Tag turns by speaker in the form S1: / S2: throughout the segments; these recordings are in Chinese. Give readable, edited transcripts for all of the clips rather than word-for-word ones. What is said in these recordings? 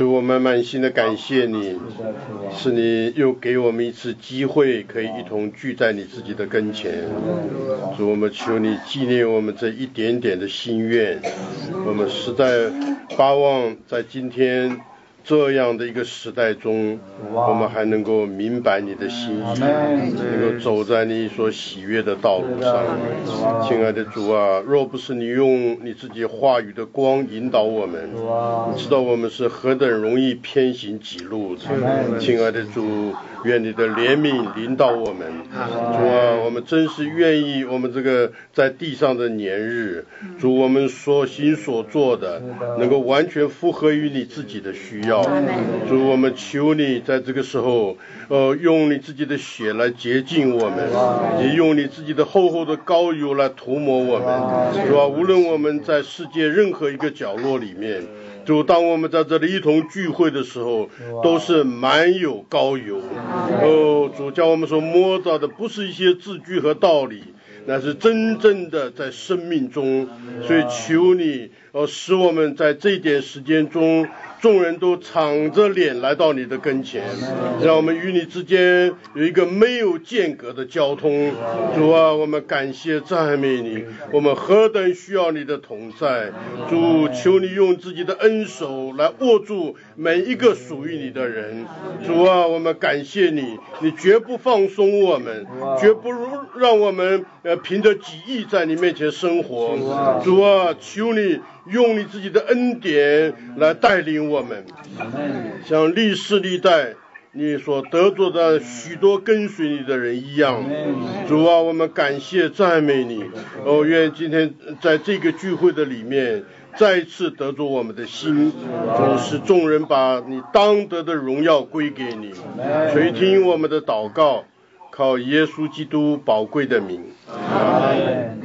S1: 主，我们满心的感谢你，是你又给我们一次机会，可以一同聚在你自己的跟前。主，我们求你纪念我们这一点点的心愿，我们实在巴望在今天这样的一个时代中，我们还能够明白你的心意，能够走在你所喜悦的道路上。亲爱的主啊，若不是你用你自己话语的光引导我们，你知道我们是何等容易偏行己路的。亲爱的主，愿你的怜悯领导我们。主啊，我们真是愿意我们这个在地上的年日，主，我们所行所做的能够完全符合于你自己的需要。主，我们求你在这个时候用你自己的血来洁净我们，也用你自己的厚厚的膏油来涂抹我们。主啊，无论我们在世界任何一个角落里面，主，当我们在这里一同聚会的时候，都是满有膏油。主，叫我们所摸到的不是一些字句和道理，那是真正的在生命中。所以求你使我们在这一点时间中，众人都敞着脸来到你的跟前，让我们与你之间有一个没有间隔的交通。主啊，我们感谢赞美你，我们何等需要你的同在。主，求你用自己的恩手来握住每一个属于你的人。主啊，我们感谢你，你绝不放松我们，绝不让我们凭着己意在你面前生活。主啊，求你用你自己的恩典来带领我们，像历世历代你所得着的许多跟随你的人一样。主啊，我们感谢赞美你。愿今天在这个聚会的里面再一次得着我们的心，主，使众人把你当得的荣耀归给你。垂听我们的祷告，靠耶稣基督宝贵的名。阿们。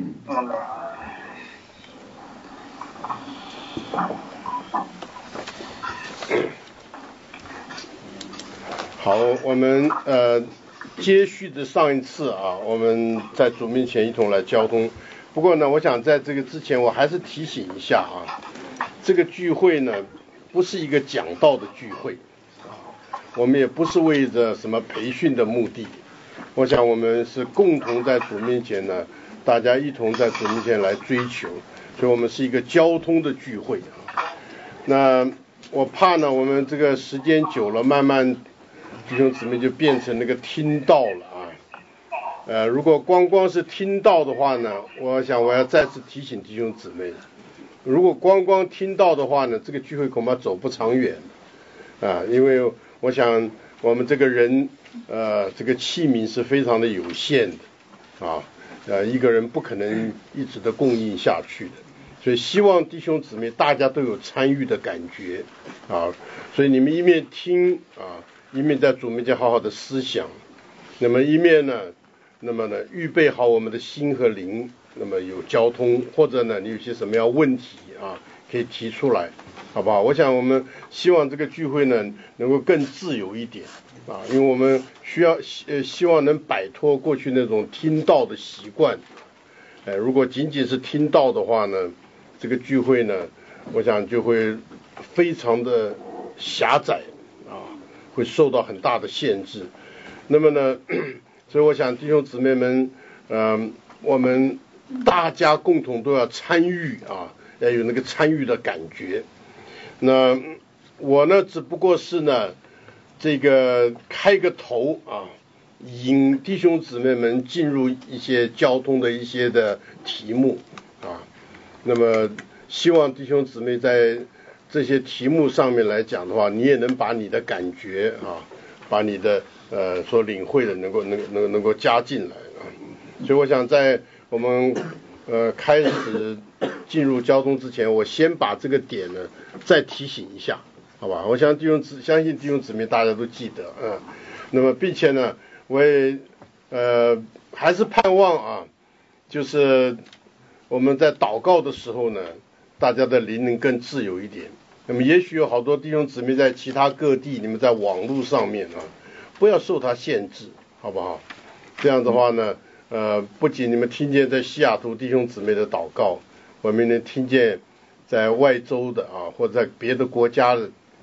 S1: 好，我们接续的上一次啊，我们在主面前一同来交通。不过呢，我想在这个之前，我还是提醒一下啊，这个聚会呢不是一个讲道的聚会啊，我们也不是为着什么培训的目的。我想我们是共同在主面前呢，大家一同在主面前来追求，所以我们是一个交通的聚会啊。那我怕呢，我们这个时间久了，慢慢弟兄姊妹就变成那个听道了啊。如果光是听道的话呢，我想我要再次提醒弟兄姊妹，如果光听道的话呢，这个聚会恐怕走不长远啊，因为我想我们这个人这个器皿是非常的有限的啊，一个人不可能一直的供应下去的。所以希望弟兄姊妹大家都有参与的感觉啊，所以你们一面听啊，一面在主面前好好的思想，那么一面呢，预备好我们的心和灵，那么有交通，或者呢你有些什么样问题啊，可以提出来，好不好？我想我们希望这个聚会呢能够更自由一点啊，因为我们希望能摆脱过去那种听道的习惯。如果仅仅是听道的话呢，这个聚会呢，我想就会非常的狭窄啊，会受到很大的限制。那么呢，所以我想弟兄姊妹们，我们大家共同都要参与啊，要有那个参与的感觉。那我呢，只不过是呢，这个开个头啊，引弟兄姊妹们进入一些交通的一些的题目啊。那么希望弟兄姊妹在这些题目上面来讲的话，你也能把你的感觉啊，把你的所领会的能够加进来啊。所以我想在我们开始进入交通之前，我先把这个点呢再提醒一下，好吧？我相信弟兄姊妹大家都记得啊。那么并且呢，我也还是盼望啊，就是我们在祷告的时候呢，大家的灵能更自由一点。那么也许有好多弟兄姊妹在其他各地，你们在网络上面啊，不要受它限制，好不好？这样的话呢，不仅你们听见在西雅图弟兄姊妹的祷告，我们能听见在外州的啊，或者在别的国家的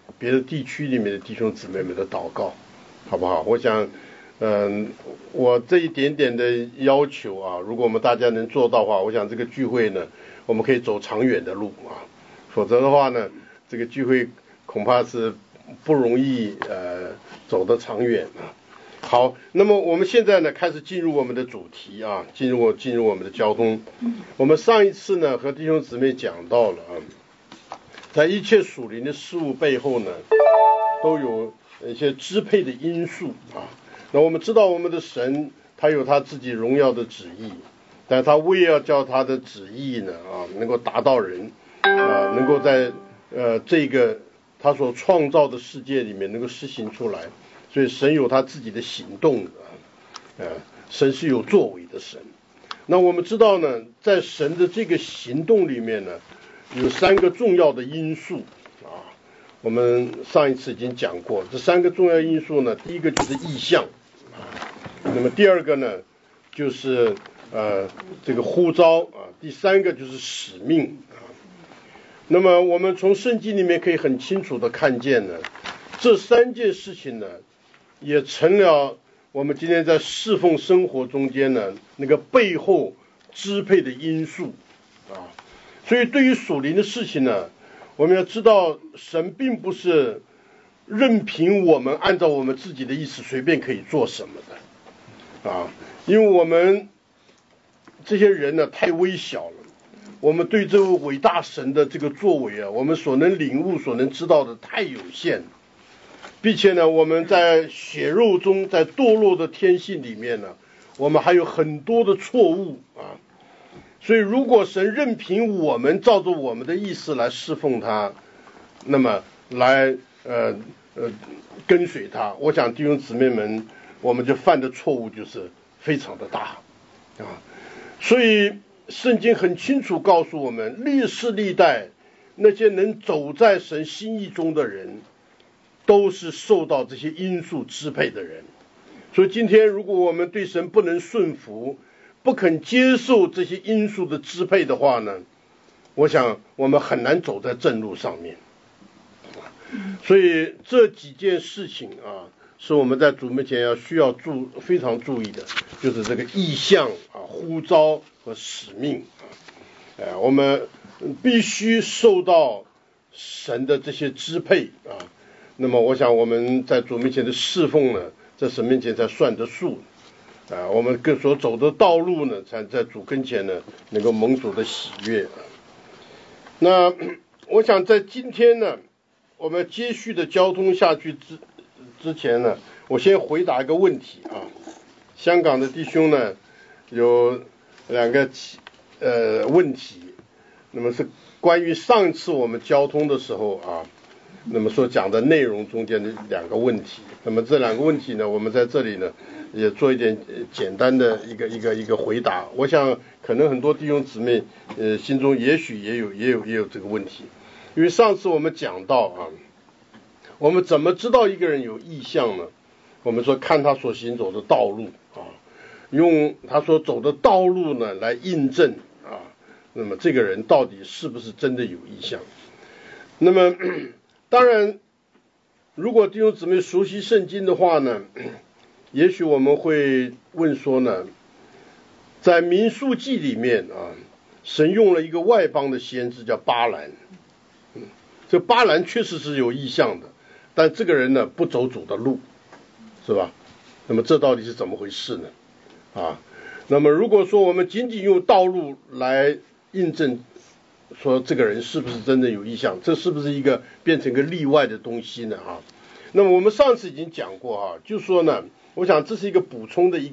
S1: 别的地区里面的弟兄姊妹们的祷告，好不好？我想，我这一点点的要求啊，如果我们大家能做到的话，我想这个聚会呢，我们可以走长远的路啊，否则的话呢，这个聚会恐怕是不容易走得长远啊。好，那么我们现在呢开始进入我们的主题啊，进入我们的交通。我们上一次呢和弟兄姊妹讲到了啊，在一切属灵的事物背后呢，都有一些支配的因素啊。那我们知道我们的神他有他自己荣耀的旨意，但是他为要叫他的旨意呢能够达到人能够在这个他所创造的世界里面能够施行出来。所以神有他自己的行动神是有作为的神。那我们知道呢，在神的这个行动里面呢，有3个重要的因素啊。我们上一次已经讲过，这3个重要因素呢，第一个就是意象那么第二个呢，就是这个呼召第3个就是使命那么我们从圣经里面可以很清楚的看见呢，这3件事情呢，也成了我们今天在侍奉生活中间呢那个背后支配的因素所以对于属灵的事情呢，我们要知道神并不是任凭我们按照我们自己的意思随便可以做什么的因为我们这些人呢太微小了，我们对这位伟大神的这个作为我们所能领悟所能知道的太有限了，并且呢我们在血肉中在堕落的天性里面呢，我们还有很多的错误所以如果神任凭我们照着我们的意思来侍奉他，那么来跟随他，我想弟兄姊妹们，我们就犯的错误就是非常的大所以圣经很清楚告诉我们，历世历代那些能走在神心意中的人，都是受到这些因素支配的人。所以今天如果我们对神不能顺服，不肯接受这些因素的支配的话呢，我想我们很难走在正路上面所以这几件事情是我们在主面前需要非常注意的，就是这个意象呼召和使命我们必须受到神的这些支配那么我想我们在主面前的侍奉呢，在神面前才算得数我们更所走的道路呢，才在主跟前呢能够蒙主的喜悦那我想在今天呢，我们接续的交通下去之前呢，我先回答一个问题香港的弟兄呢有2个问题，那么是关于上次我们交通的时候那么所讲的内容中间的2个问题。那么这2个问题呢，我们在这里呢也做一点简单的一个回答。我想可能很多弟兄姊妹心中也许也有这个问题，因为上次我们讲到我们怎么知道一个人有意向呢？我们说看他所行走的道路用他所走的道路呢来印证那么这个人到底是不是真的有意向。那么当然如果弟兄姊妹熟悉圣经的话呢，也许我们会问说呢，在民数记里面神用了一个外邦的先知叫巴兰这巴兰确实是有意向的，但这个人呢不走主的路，是吧？那么这到底是怎么回事呢那么如果说我们仅仅用道路来印证说这个人是不是真的有意向，这是不是一个变成一个例外的东西呢那么我们上次已经讲过就说呢，我想这是一个补充的一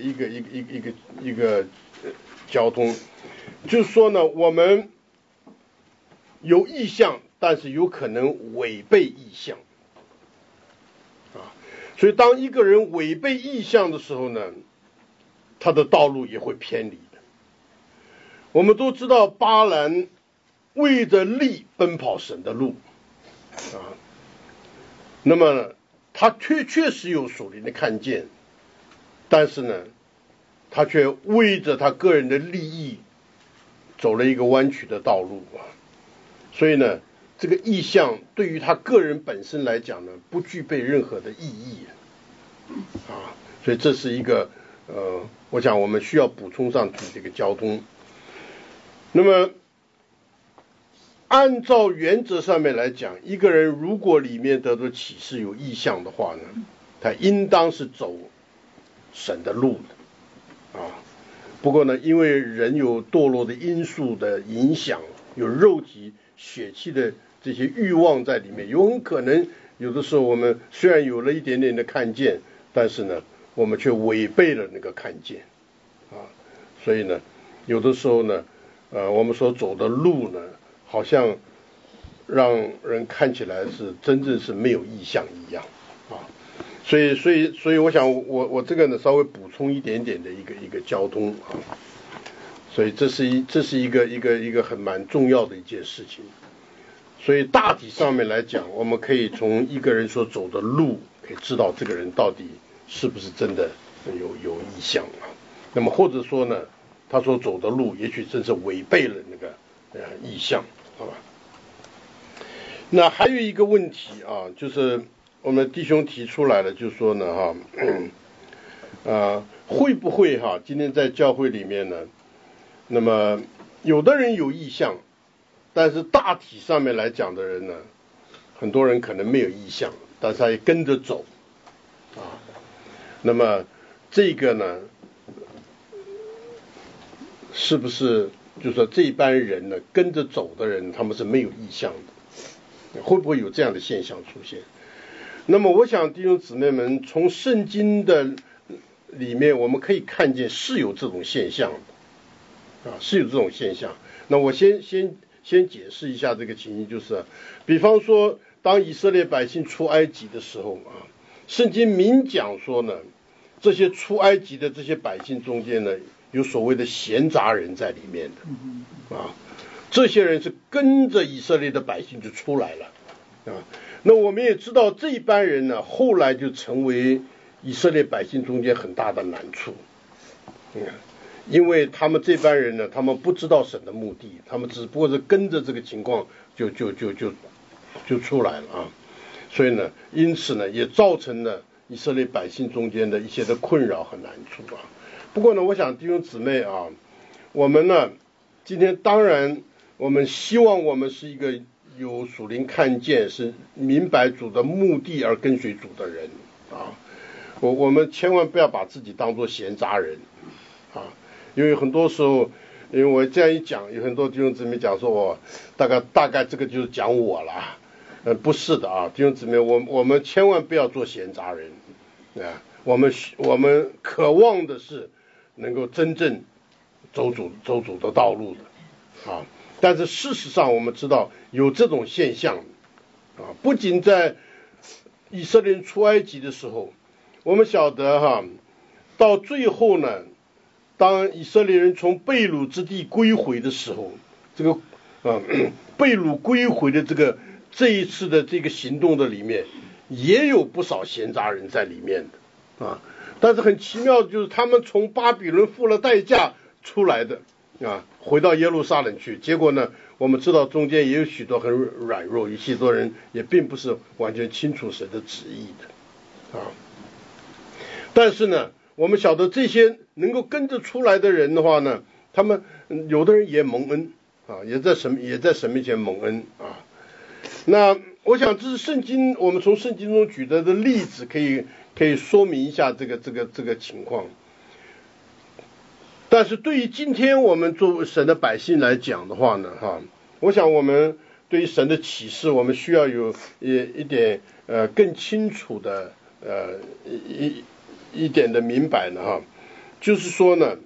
S1: 个交通，就是说呢，我们有意向，但是有可能违背意向所以当一个人违背意向的时候呢，他的道路也会偏离的。我们都知道巴兰为着利奔跑神的路那么他确实有属灵的看见，但是呢他却为着他个人的利益走了一个弯曲的道路所以呢这个意象对于他个人本身来讲呢，不具备任何的意义啊，所以这是一个我想我们需要补充上去这个交通。那么按照原则上面来讲，一个人如果里面得到启示有意象的话呢，他应当是走神的路的啊。不过呢，因为人有堕落的因素的影响，有肉体血气的这些欲望在里面，有很可能有的时候我们虽然有了一点点的看见，但是呢我们却违背了那个看见啊。所以呢有的时候呢我们所走的路呢，好像让人看起来是真正是没有意象一样啊。所以我想我这个呢稍微补充一点点的一个交通啊。所以这是一个很蛮重要的一件事情。所以大体上面来讲，我们可以从一个人所走的路，可以知道这个人到底是不是真的有意向啊。那么或者说呢，他所走的路也许真是违背了那个意向，好吧？那还有一个问题啊，就是我们弟兄提出来了，就是说呢会不会今天在教会里面呢，那么有的人有意向，但是大体上面来讲的人呢，很多人可能没有意向，但是他也跟着走啊。那么这个呢，是不是就是说这班人呢，跟着走的人他们是没有意向的？会不会有这样的现象出现？那么我想弟兄姊妹们，从圣经的里面我们可以看见是有这种现象的啊，是有这种现象。那我先解释一下这个情形，就是比方说当以色列百姓出埃及的时候啊，圣经明讲说呢，这些出埃及的这些百姓中间呢，有所谓的闲杂人在里面的啊，这些人是跟着以色列的百姓就出来了啊。那我们也知道这一班人呢，后来就成为以色列百姓中间很大的难处，因为他们这班人呢，他们不知道神的目的，他们只不过是跟着这个情况就出来了啊。所以呢，因此呢，也造成了以色列百姓中间的一些的困扰和难处啊。不过呢，我想弟兄姊妹啊，我们呢，今天当然我们希望我们是一个有属灵看见，是明白主的目的而跟随主的人啊。我们千万不要把自己当作闲杂人啊，因为很多时候，因为我这样一讲，有很多弟兄姊妹讲说我大概这个就是讲我了，不是的啊，弟兄姊妹，我们千万不要做闲杂人啊，我们渴望的是能够真正走主的道路的啊。但是事实上我们知道有这种现象啊，不仅在以色列人出埃及的时候，我们晓得到最后呢，当以色列人从被掳之地归回的时候，这个被掳归回的这一次的这个行动的里面，也有不少闲杂人在里面的啊。但是很奇妙的就是他们从巴比伦付了代价出来的啊，回到耶路撒冷去，结果呢，我们知道中间也有许多很软弱，有许多人也并不是完全清楚神的旨意的啊。但是呢，我们晓得这些能够跟着出来的人的话呢，他们有的人也蒙恩啊，也在神面前蒙恩啊。那我想这是圣经，我们从圣经中举的例子可以说明一下这个情况。但是对于今天我们作为神的百姓来讲的话呢，我想我们对于神的启示，我们需要有一点更清楚的一点的明白呢就是说呢，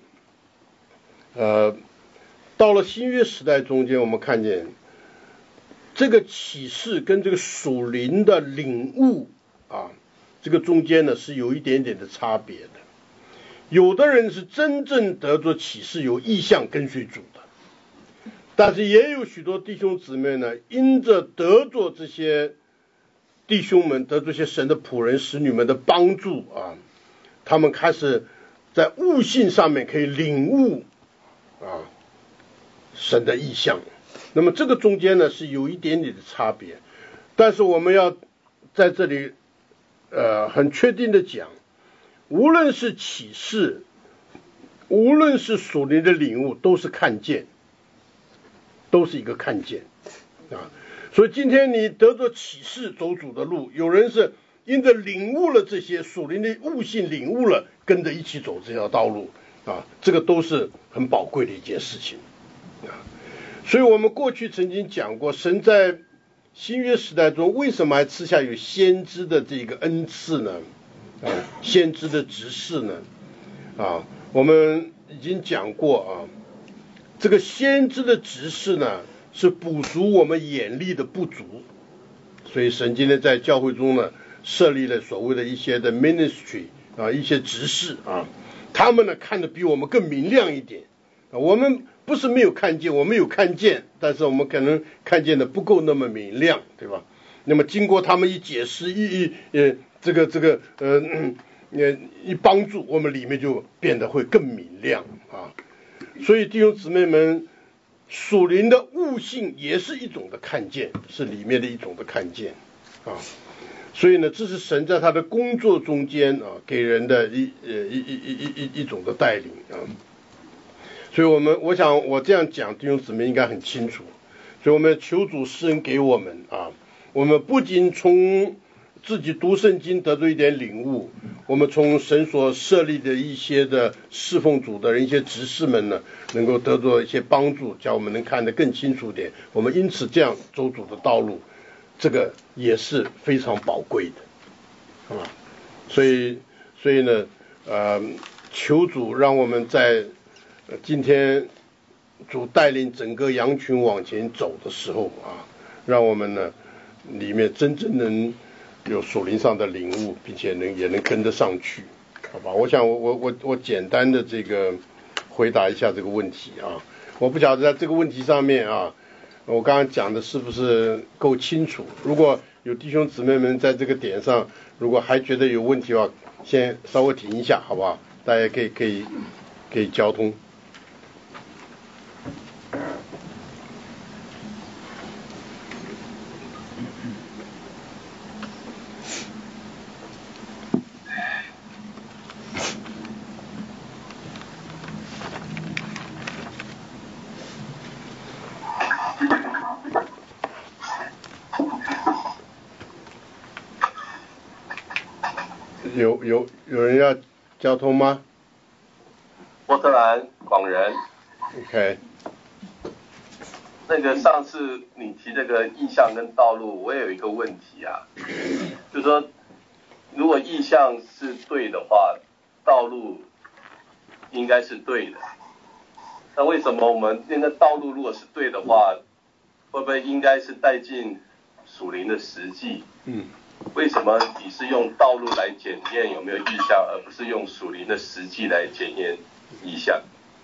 S1: 到了新约时代中间，我们看见这个启示跟这个属灵的领悟啊，这个中间呢是有一点点的差别的。有的人是真正得着启示，有意向跟随主的，但是也有许多弟兄姊妹呢，因着得着这些弟兄们，得着这些神的仆人使女们的帮助啊，他们开始在悟性上面可以领悟啊神的意向。 那么这个中间呢是有一点点的差别，但是我们要在这里很确定的讲，无论是启示，无论是属灵的领悟，都是看见，都是一个看见啊。所以今天你得着启示走主的路，有人是因着领悟了这些属灵的悟性，领悟了跟着一起走这条道路啊，这个都是很宝贵的一件事情啊。所以我们过去曾经讲过，神在新约时代中为什么还赐下有先知的这个恩赐呢？先知的职事呢？我们已经讲过啊，这个先知的职事呢，是补足我们眼力的不足，所以神今天在教会中呢，设立了所谓的一些的 ministry 一些职事他们呢看得比我们更明亮一点我们不是没有看见，我们有看见，但是我们可能看见的不够那么明亮，对吧？那么经过他们一解释，一帮助，我们里面就变得会更明亮所以弟兄姊妹们，属灵的悟性也是一种的看见，是里面的一种的看见所以呢，这是神在他的工作中间给人的一种的带领所以我想我这样讲，弟兄姊妹应该很清楚。所以我们求主施恩给我们我们不仅从自己读圣经得到一点领悟，我们从神所设立的一些的侍奉主的人，一些执事们呢，能够得到一些帮助，叫我们能看得更清楚点。我们因此这样走主的道路，这个也是非常宝贵的所以呢求主让我们在今天主带领整个羊群往前走的时候让我们呢里面真正能有属灵上的领悟，并且也能跟得上去，好吧？我想我简单的这个回答一下这个问题我不晓得在这个问题上面我刚刚讲的是不是够清楚？如果有弟兄姊妹们在这个点上，如果还觉得有问题的话，先稍微停一下，好不好？大家可以交通。有人要交通吗？
S2: 波特兰广仁。
S1: OK。
S2: 那个上次你提这个意象跟道路，我也有一个问题就是说，如果意象是对的话，道路应该是对的。那为什么我们那个道路如果是对的话，会不会应该是带进属灵的实际？为什么你是用道路来检验有没有意象，而不是用属灵的实际来检验意象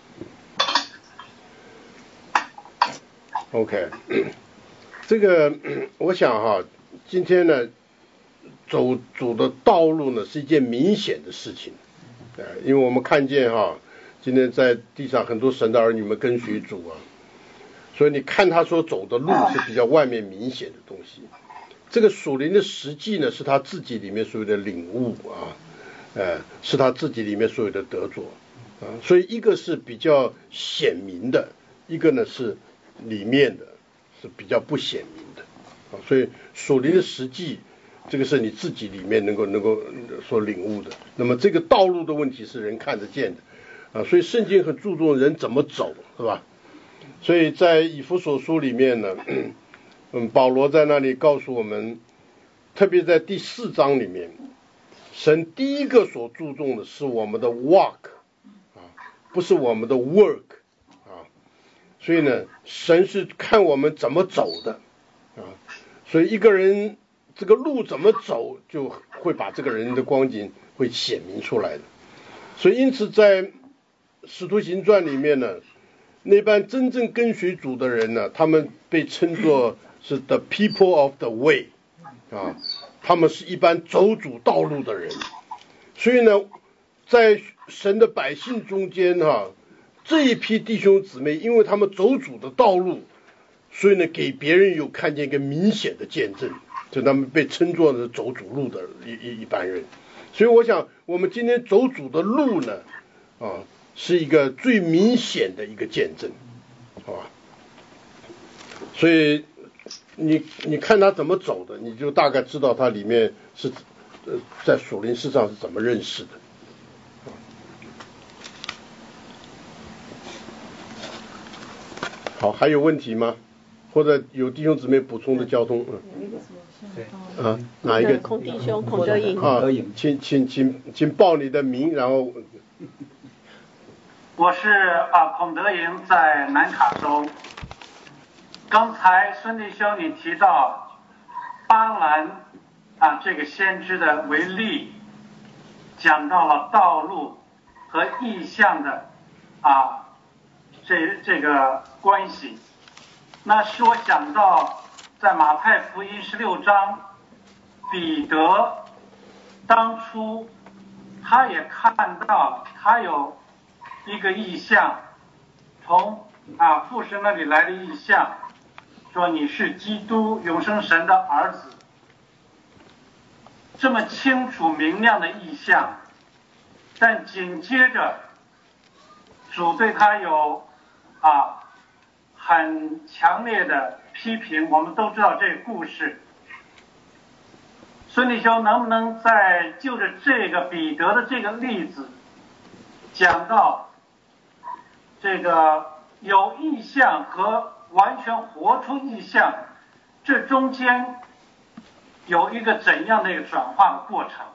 S1: ？OK， 这个我想今天呢走主的道路呢是一件明显的事情因为我们看见今天在地上很多神的儿女们跟随主所以你看他所走的路是比较外面明显的东西。这个属灵的实际呢，是他自己里面所有的领悟是他自己里面所有的得着所以一个是比较显明的，一个呢是里面的是比较不显明的所以属灵的实际，这个是你自己里面能够所领悟的。那么这个道路的问题是人看得见的所以圣经很注重人怎么走，是吧？所以在以弗所书里面呢保罗在那里告诉我们，特别在第4章里面，神第一个所注重的是我们的 walk 不是我们的 work 所以呢神是看我们怎么走的所以一个人这个路怎么走，就会把这个人的光景会显明出来的。所以因此在使徒行传里面呢，那班真正跟随主的人呢，他们被称作是 the people of the way 他们是一般走主道路的人。所以呢在神的百姓中间这一批弟兄姊妹，因为他们走主的道路， 所以呢，给别人有看见一个明显的见证，就他们被称作是走主路的一般人。所以我想，我们今天走主的路呢，是一个最明显的一个见证，好吧？所以你看他怎么走的，你就大概知道他里面是在属灵世上是怎么认识的。好，还有问题吗？或者有弟兄姊妹补充的交通？哪一个？
S3: 孔弟兄，孔德颖。
S1: 请报你的名，然后。
S4: 我是孔德颖，在南卡州。刚才孙弟兄你提到巴兰这个先知的为例，讲到了道路和意象的这个关系，那使我想到在马太福音16章，彼得当初他也看到他有一个意象，从父神那里来的意象，说你是基督永生神的儿子，这么清楚明亮的意象，但紧接着主对他有很强烈的批评。我们都知道这个故事，孙弟兄能不能再就着这个彼得的这个例子讲到这个有意象和完全活出意象，这中间有一个怎样的一个转化的过程？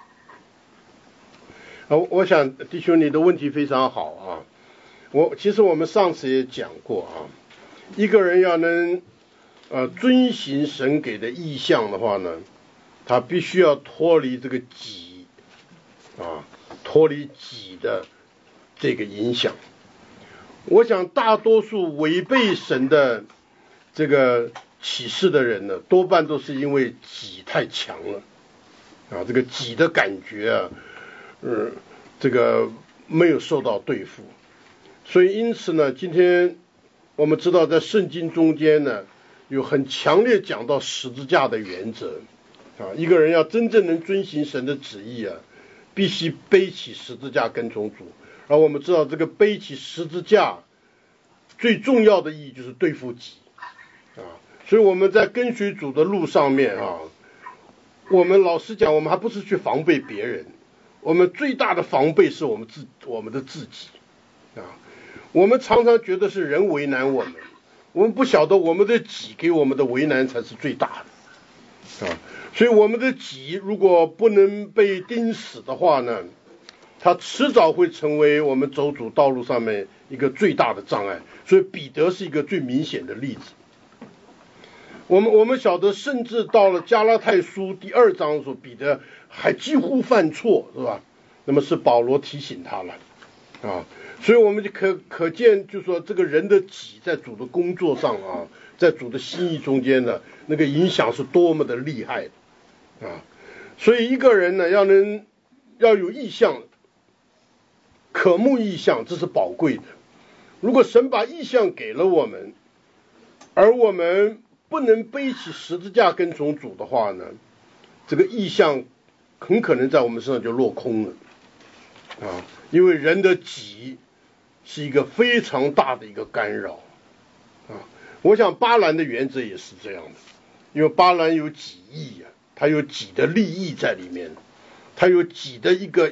S1: 我想弟兄你的问题非常好啊。其实我们上次也讲过一个人要能遵行神给的意象的话呢，他必须要脱离这个己脱离己的这个影响。我想大多数违背神的这个启示的人呢，多半都是因为己太强了这个己的感觉这个没有受到对付。所以因此呢，今天我们知道在圣经中间呢，有很强烈讲到十字架的原则一个人要真正能遵行神的旨意必须背起十字架跟从主。而我们知道这个背起十字架最重要的意义就是对付己所以我们在跟随主的路上面我们老实讲，我们还不是去防备别人，我们最大的防备是我们的自己我们常常觉得是人为难我们不晓得我们的己给我们的为难才是最大的所以我们的己如果不能被钉死的话呢，它迟早会成为我们走主道路上面一个最大的障碍。所以彼得是一个最明显的例子。我们晓得，甚至到了加拉太书第2章的时候，彼得还几乎犯错，是吧？那么是保罗提醒他了所以我们就可见，就是说这个人的己在主的工作上在主的心意中间呢，那个影响是多么的厉害所以一个人呢，要有意向，渴慕意向，这是宝贵的。如果神把意向给了我们，而我们不能背起十字架跟从主的话呢，这个意向很可能在我们身上就落空了因为人的己是一个非常大的一个干扰我想巴兰的原则也是这样的，因为巴兰有己意他有己的利益在里面，他有己的一个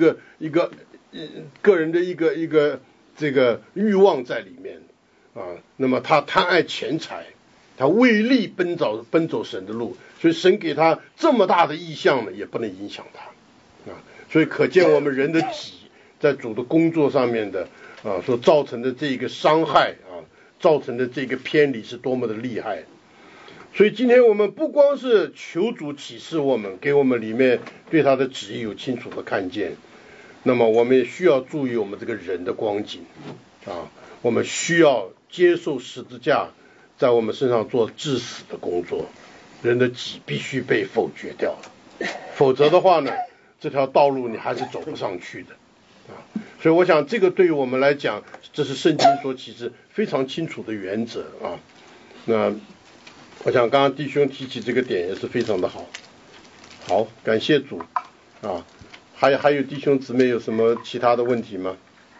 S1: 个人的一个这个欲望在里面那么他贪爱钱财，他为利奔走神的路，所以神给他这么大的意向呢，也不能影响他所以可见我们人的己在主的工作上面的所造成的这个伤害造成的这个偏离是多么的厉害。所以今天我们不光是求主启示我们，给我们里面对他的旨意有清楚的看见，那么我们也需要注意我们这个人的光景我们需要接受十字架在我们身上做致死的工作，人的己必须被否决掉，否则的话呢，这条道路你还是走不上去的所以我想这个对于我们来讲，这是圣经所启示非常清楚的原则那我想刚刚弟兄提起这个点也是非常的好，好，感谢主啊。还有弟兄姊妹有什么其他的问题吗？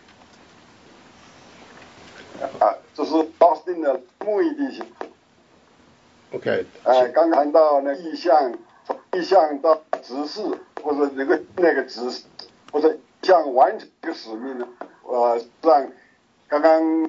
S3: 这是奥斯汀的牧义弟兄。
S1: OK。
S3: 刚谈到那意向到执事，或者那个执事，或者意向完成这个使命呢？让刚刚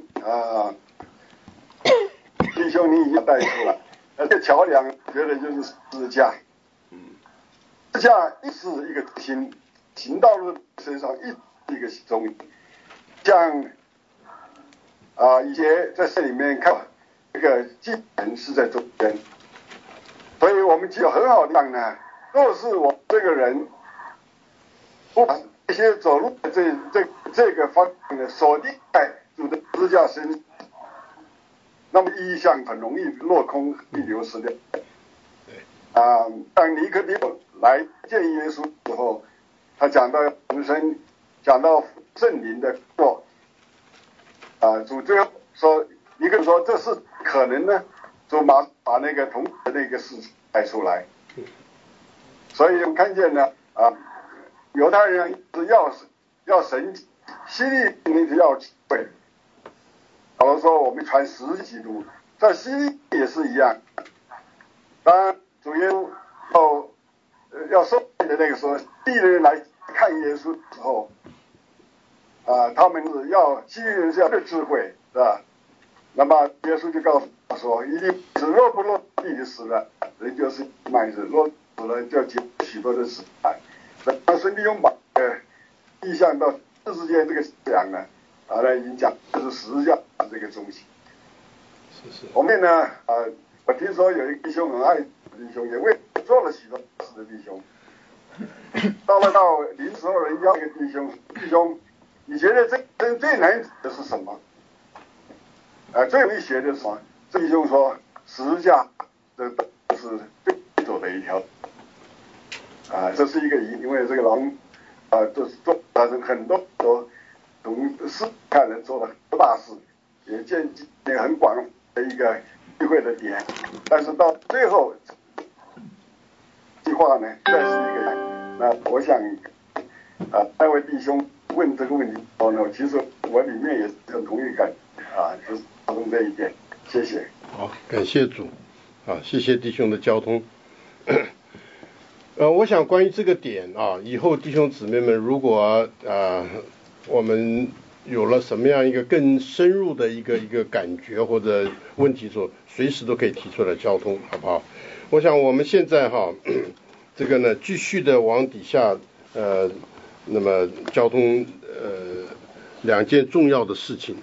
S3: 弟兄你已经带出了，这个桥梁觉得就是十字架。十字架是一个行道路身上一个中，像以前在这里面看这个祭坛是在中间，所以我们就很好的讲呢，若是我这个人不把这些走路的这个方向呢锁定在主的十字架身上，那么意向很容易落空，易流失掉。当尼科底母来见耶稣的时候，他讲到重生，讲到圣灵的作，主最后说，尼科说这是可能呢，就把那个同的那个事带出来。所以我们看见呢，犹太人是要神迹，希利尼是要智慧。假如说我们传十基督，在希利也是一样。当然，主耶稣要受的那个时候，希利人来看耶稣的时候，他们是希利人是要有智慧，是吧？那么耶稣就告诉他说，一定是若不落地就死了，人就是麦子，若死了就要结许多的死来。那孙弟兄把意向到世之间这个讲呢，来已经讲就是十字架这个东西。
S1: 是。
S3: 后面呢，我听说有一个弟兄很爱弟兄，也为做了许多事的弟兄。到临时候人家一个弟兄，你觉得最难的是什么？最容易学的是什么？这弟兄说十字架这是最走的一条。这是一个因为这个老人就是做很多从事看人做了很多大事，也见很广的一个机会的点，但是到最后计划呢，再是一个。那我想那位弟兄问这个问题后呢，其实我里面也很同意感就是从这一点。谢谢。
S1: 好，感谢主谢谢弟兄的交通。我想关于这个点以后弟兄姊妹们，如果我们有了什么样一个更深入的一个感觉或者问题时候，随时都可以提出来交通，好不好？我想我们现在这个呢，继续的往底下那么交通两件重要的事情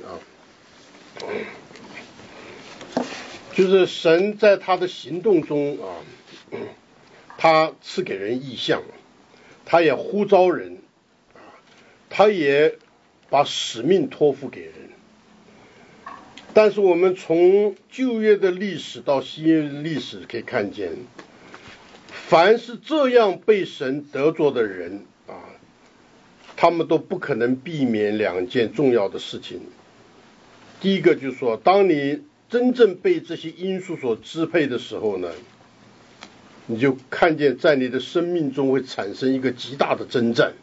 S1: 就是神在他的行动中他赐给人意象，他也呼召人他也把使命托付给人。但是我们从旧约的历史到新约的历史可以看见，凡是这样被神得着的人他们都不可能避免两件重要的事情。第一个就是说，当你真正被这些因素所支配的时候呢，你就看见在你的生命中会产生一个极大的征战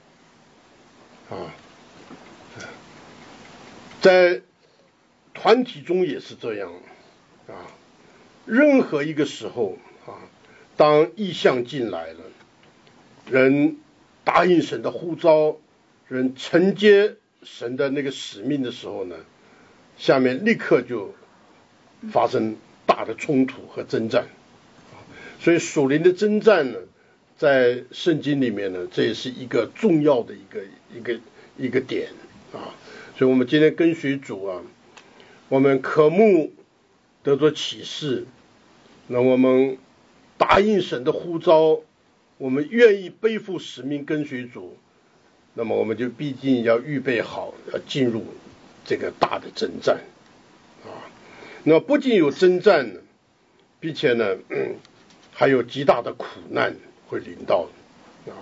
S1: 在团体中也是这样任何一个时候当异象进来了，人答应神的呼召，人承接神的那个使命的时候呢，下面立刻就发生大的冲突和征战。所以属灵的征战呢，在圣经里面呢，这也是一个重要的一个点所以我们今天跟随主我们渴慕得着启示，那我们答应神的呼召，我们愿意背负使命跟随主，那么我们就必定要预备好，要进入这个大的征战那么不仅有征战呢，并且呢还有极大的苦难会临到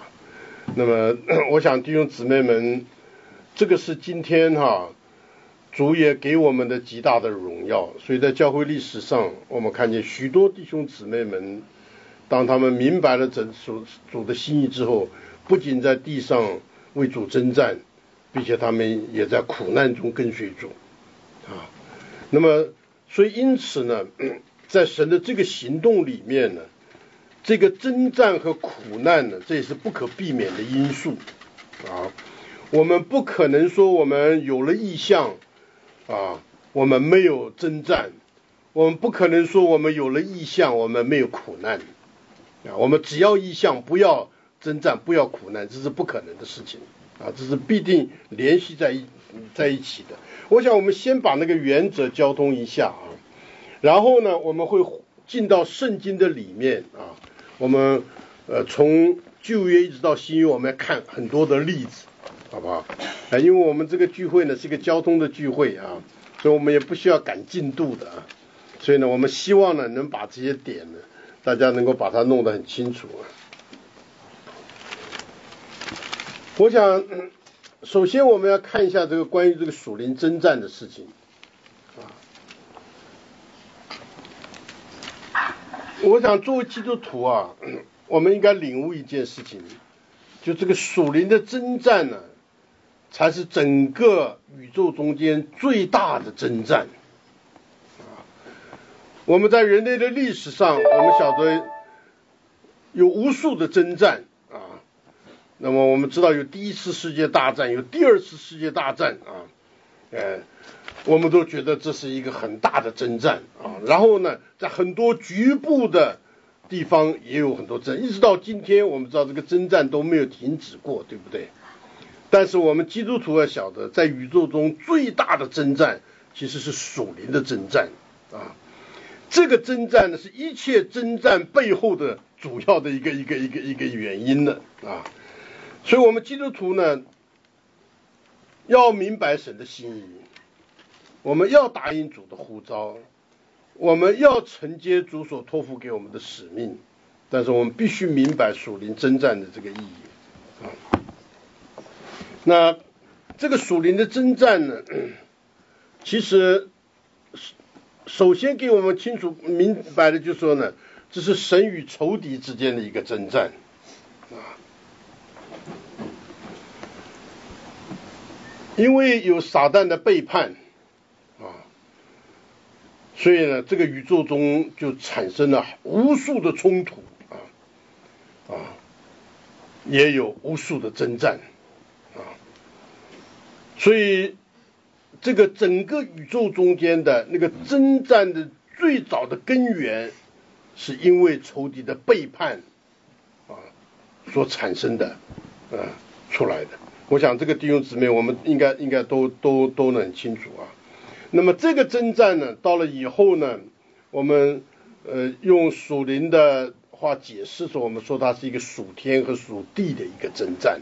S1: 那么我想弟兄姊妹们，这个是今天主也给我们的极大的荣耀。所以在教会历史上，我们看见许多弟兄姊妹们，当他们明白了主的心意之后，不仅在地上为主征战，并且他们也在苦难中跟随主啊。那么所以因此呢，在神的这个行动里面呢，这个征战和苦难呢，这也是不可避免的因素啊。我们不可能说我们有了异象啊，我们没有征战；我们不可能说我们有了异象，我们没有苦难啊。我们只要异象，不要征战，不要苦难，这是不可能的事情啊，这是必定联系在一起的。我想我们先把那个原则交通一下啊，然后呢，我们会进到圣经的里面啊。我们从旧约一直到新约，我们要看很多的例子，好不好？因为我们这个聚会呢是一个交通的聚会啊，所以我们也不需要赶进度的啊。所以呢，我们希望呢能把这些点呢，大家能够把它弄得很清楚啊。我想，首先我们要看一下这个关于这个属灵征战的事情啊。我想作为基督徒啊，我们应该领悟一件事情，就这个属灵的征战呢，才是整个宇宙中间最大的征战啊。我们在人类的历史上，我们晓得有无数的征战啊。那么我们知道有第一次世界大战，有第二次世界大战啊，我们都觉得这是一个很大的征战啊。然后呢，在很多局部的地方也有很多征战，一直到今天，我们知道这个征战都没有停止过，对不对？但是我们基督徒要晓得，在宇宙中最大的征战其实是属灵的征战啊。这个征战呢，是一切征战背后的主要的一个原因呢啊。所以我们基督徒呢，要明白神的心意，我们要答应主的呼召，我们要承接主所托付给我们的使命，但是我们必须明白属灵征战的这个意义啊。那这个属灵的征战呢，其实首先给我们清楚明白的就是说呢，这是神与仇敌之间的一个征战啊。因为有撒旦的背叛啊，所以呢，这个宇宙中就产生了无数的冲突啊，也有无数的征战啊，所以这个整个宇宙中间的那个征战的最早的根源，是因为仇敌的背叛啊所产生的出来的。我想这个弟兄姊妹我们应该都能很清楚啊。那么这个征战呢，到了以后呢，我们用属灵的话解释说，我们说它是一个属天和属地的一个征战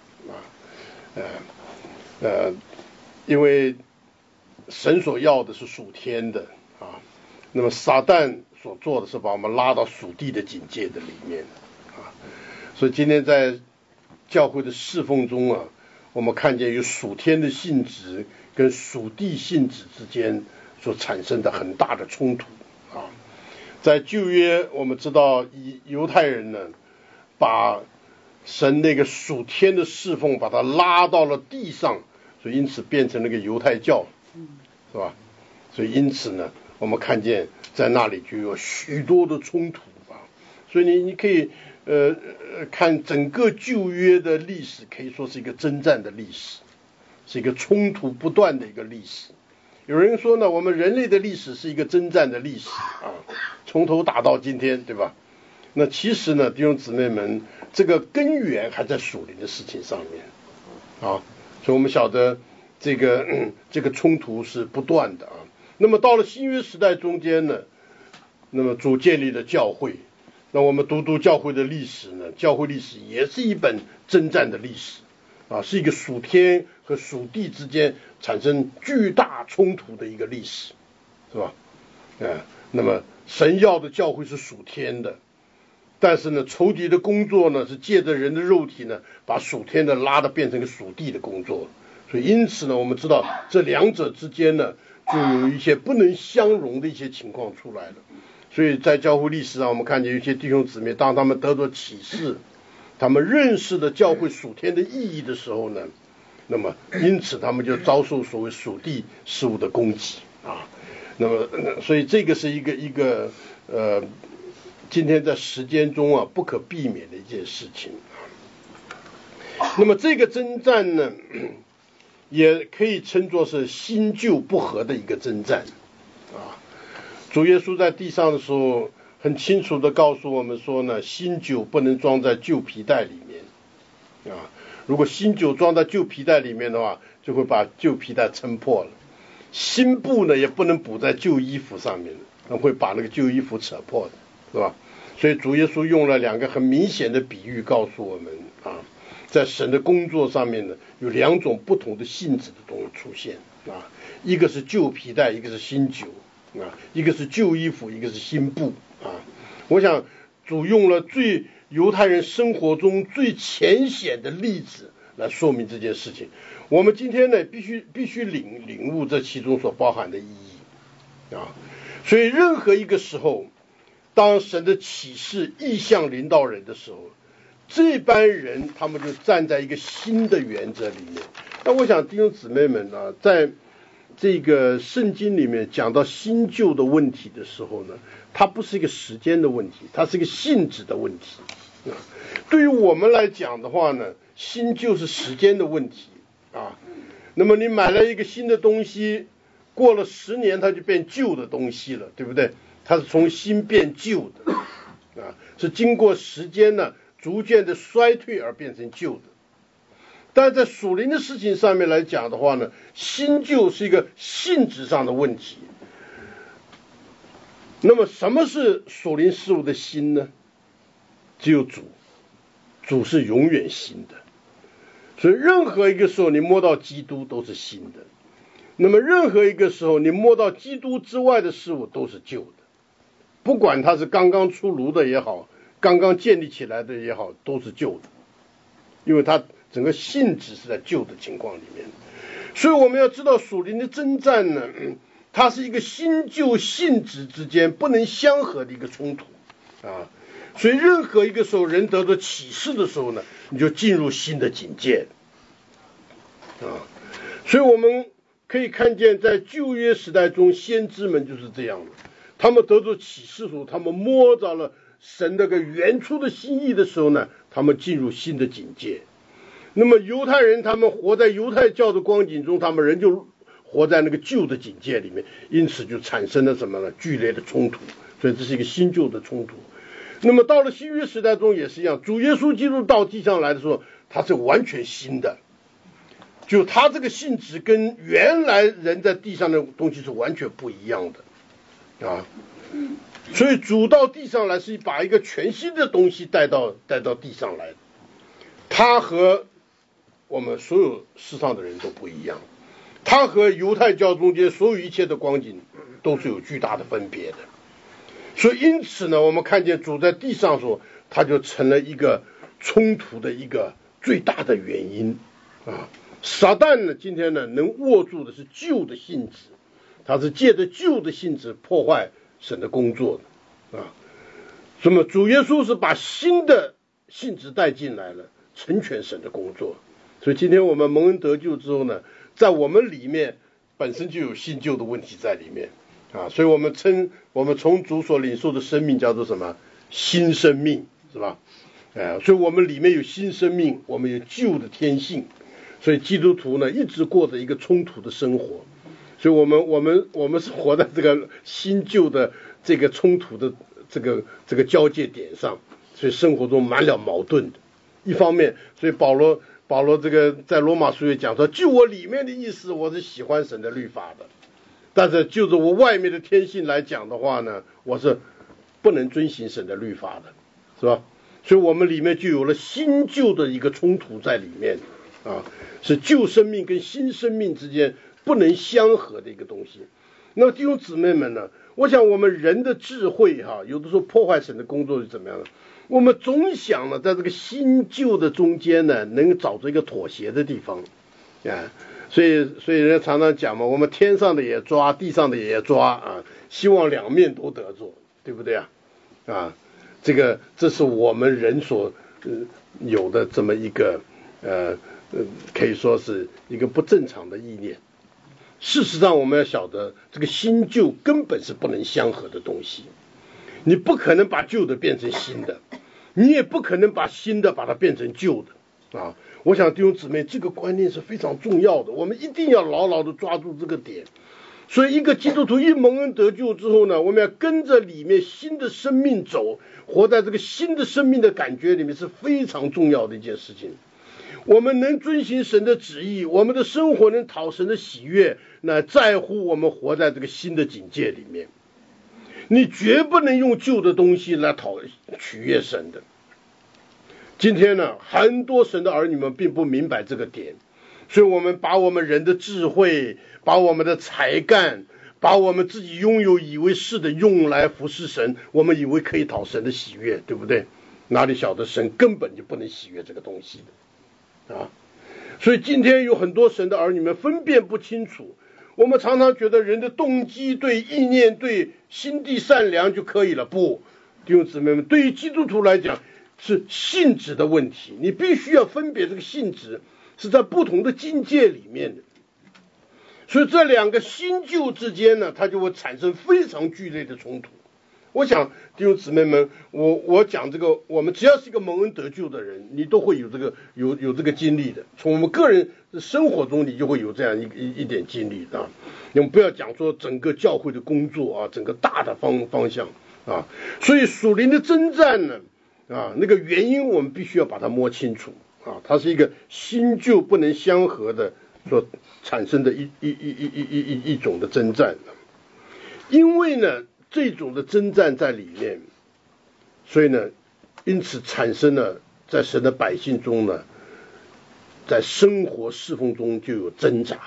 S1: 啊，因为神所要的是属天的啊，那么撒旦所做的是把我们拉到属地的境界的里面啊，所以今天在教会的侍奉中啊，我们看见有属天的性质跟属地性质之间所产生的很大的冲突啊。在旧约我们知道犹太人呢，把神那个属天的侍奉把它拉到了地上，所以因此变成了个犹太教，是吧？所以因此呢，我们看见在那里就有许多的冲突啊。所以你可以看整个旧约的历史，可以说是一个征战的历史，是一个冲突不断的一个历史。有人说呢，我们人类的历史是一个征战的历史啊，从头打到今天，对吧？那其实呢，弟兄姊妹们，这个根源还在属灵的事情上面啊，所以我们晓得这个冲突是不断的啊。那么到了新约时代中间呢，那么主建立了教会。那我们读教会的历史呢，教会历史也是一本征战的历史啊，是一个属天和属地之间产生巨大冲突的一个历史，是吧？那么神要的教会是属天的，但是呢，仇敌的工作呢是借着人的肉体呢，把属天的拉的变成个属地的工作， 所以因此呢，我们知道这两者之间呢，就有一些不能相容的一些情况出来了。所以在教会历史上，我们看见有些弟兄姊妹，当他们得到启示，他们认识了教会属天的意义的时候呢，那么因此他们就遭受所谓属地事物的攻击啊。那么所以这个是一个今天在实践中啊不可避免的一件事情。那么这个征战呢，也可以称作是新旧不合的一个征战啊。主耶稣在地上的时候，很清楚的告诉我们说呢，新酒不能装在旧皮袋里面啊。如果新酒装在旧皮袋里面的话，就会把旧皮袋撑破了。新布呢也不能补在旧衣服上面，会把那个旧衣服扯破的，是吧？所以主耶稣用了两个很明显的比喻告诉我们啊，在神的工作上面呢，有两种不同的性质的东西出现啊，一个是旧皮带，一个是新酒啊，一个是旧衣服，一个是新布啊。我想主用了犹太人生活中最浅显的例子来说明这件事情。我们今天呢，必须领悟这其中所包含的意义啊。所以任何一个时候，当神的启示意象临到人的时候，这班人他们就站在一个新的原则里面。那我想弟兄姊妹们呢，在这个圣经里面讲到新旧的问题的时候呢，它不是一个时间的问题，它是一个性质的问题啊。对于我们来讲的话呢，新旧是时间的问题啊。那么你买了一个新的东西，过了10年它就变旧的东西了，对不对？它是从新变旧的啊，是经过时间呢逐渐的衰退而变成旧的。但是在属灵的事情上面来讲的话呢，新旧是一个性质上的问题。那么什么是属灵事物的新呢？只有主是永远新的。所以任何一个时候你摸到基督都是新的，那么任何一个时候你摸到基督之外的事物都是旧的，不管它是刚刚出炉的也好，刚刚建立起来的也好，都是旧的，因为它整个性质是在旧的情况里面。所以我们要知道属灵的征战呢，它是一个新旧性质之间不能相合的一个冲突啊。所以任何一个时候人得到启示的时候呢，你就进入新的境界啊。所以我们可以看见在旧约时代中，先知们就是这样的，他们得到启示的时候，他们摸着了神那个原初的心意的时候呢，他们进入新的境界。那么犹太人他们活在犹太教的光景中，他们人就活在那个旧的境界里面，因此就产生了什么呢？剧烈的冲突。所以这是一个新旧的冲突。那么到了新约时代中也是一样，主耶稣基督到地上来的时候，他是完全新的，就他这个性质跟原来人在地上的东西是完全不一样的啊。所以主到地上来是把一个全新的东西带到地上来的，他和我们所有世上的人都不一样，他和犹太教中间所有一切的光景都是有巨大的分别的。所以因此呢，我们看见主在地上说，他就成了一个冲突的一个最大的原因啊。撒旦呢，今天呢能握住的是旧的性质，他是借着旧的性质破坏神的工作的啊。那么主耶稣是把新的性质带进来了，成全神的工作。所以今天我们蒙恩得救之后呢，在我们里面本身就有新旧的问题在里面啊，所以我们从主所领受的生命叫做什么？新生命，是吧？所以我们里面有新生命，我们有旧的天性。所以基督徒呢，一直过着一个冲突的生活。所以我们是活在这个新旧的这个冲突的这个交界点上，所以生活中满了矛盾的。一方面，所以保罗这个在罗马书也讲说，就我里面的意思，我是喜欢神的律法的。但是就着我外面的天性来讲的话呢，我是不能遵行神的律法的，是吧？所以我们里面就有了新旧的一个冲突在里面啊，是旧生命跟新生命之间不能相合的一个东西。那么弟兄姊妹们呢，我想我们人的智慧有的时候破坏神的工作是怎么样的？我们总想呢，在这个新旧的中间呢，能找着一个妥协的地方啊。 所以人家常常讲嘛，我们天上的也抓，地上的也抓啊，希望两面都得做，对不对啊？啊，这是我们人所有的这么一个可以说是一个不正常的意念。事实上，我们要晓得，这个新旧根本是不能相合的东西。你不可能把旧的变成新的，你也不可能把新的把它变成旧的啊！我想弟兄姊妹，这个观念是非常重要的，我们一定要牢牢的抓住这个点。所以，一个基督徒一蒙恩得救之后呢，我们要跟着里面新的生命走，活在这个新的生命的感觉里面是非常重要的一件事情。我们能遵行神的旨意，我们的生活能讨神的喜悦，那在乎我们活在这个新的境界里面。你绝不能用旧的东西来取悦神的。今天呢，很多神的儿女们并不明白这个点，所以我们把我们人的智慧，把我们的才干，把我们自己拥有以为是的用来服侍神，我们以为可以讨神的喜悦，对不对？哪里晓得神根本就不能喜悦这个东西的啊！所以今天有很多神的儿女们分辨不清楚。我们常常觉得人的动机对意念对心地善良就可以了，不，弟兄姊妹们，对于基督徒来讲是性质的问题，你必须要分别这个性质是在不同的境界里面的。所以这两个新旧之间呢，它就会产生非常剧烈的冲突。我想弟兄姊妹们，我讲这个，我们只要是一个蒙恩得救的人，你都会有这个经历的。从我们个人生活中，你就会有这样一点经历啊。我们不要讲说整个教会的工作啊，整个大的方向啊。所以属灵的征战呢，啊，那个原因我们必须要把它摸清楚啊。它是一个新旧不能相合的所产生的一种的征战。因为呢，这种的征战在里面，所以呢，因此产生了在神的百姓中呢，在生活侍奉中就有挣扎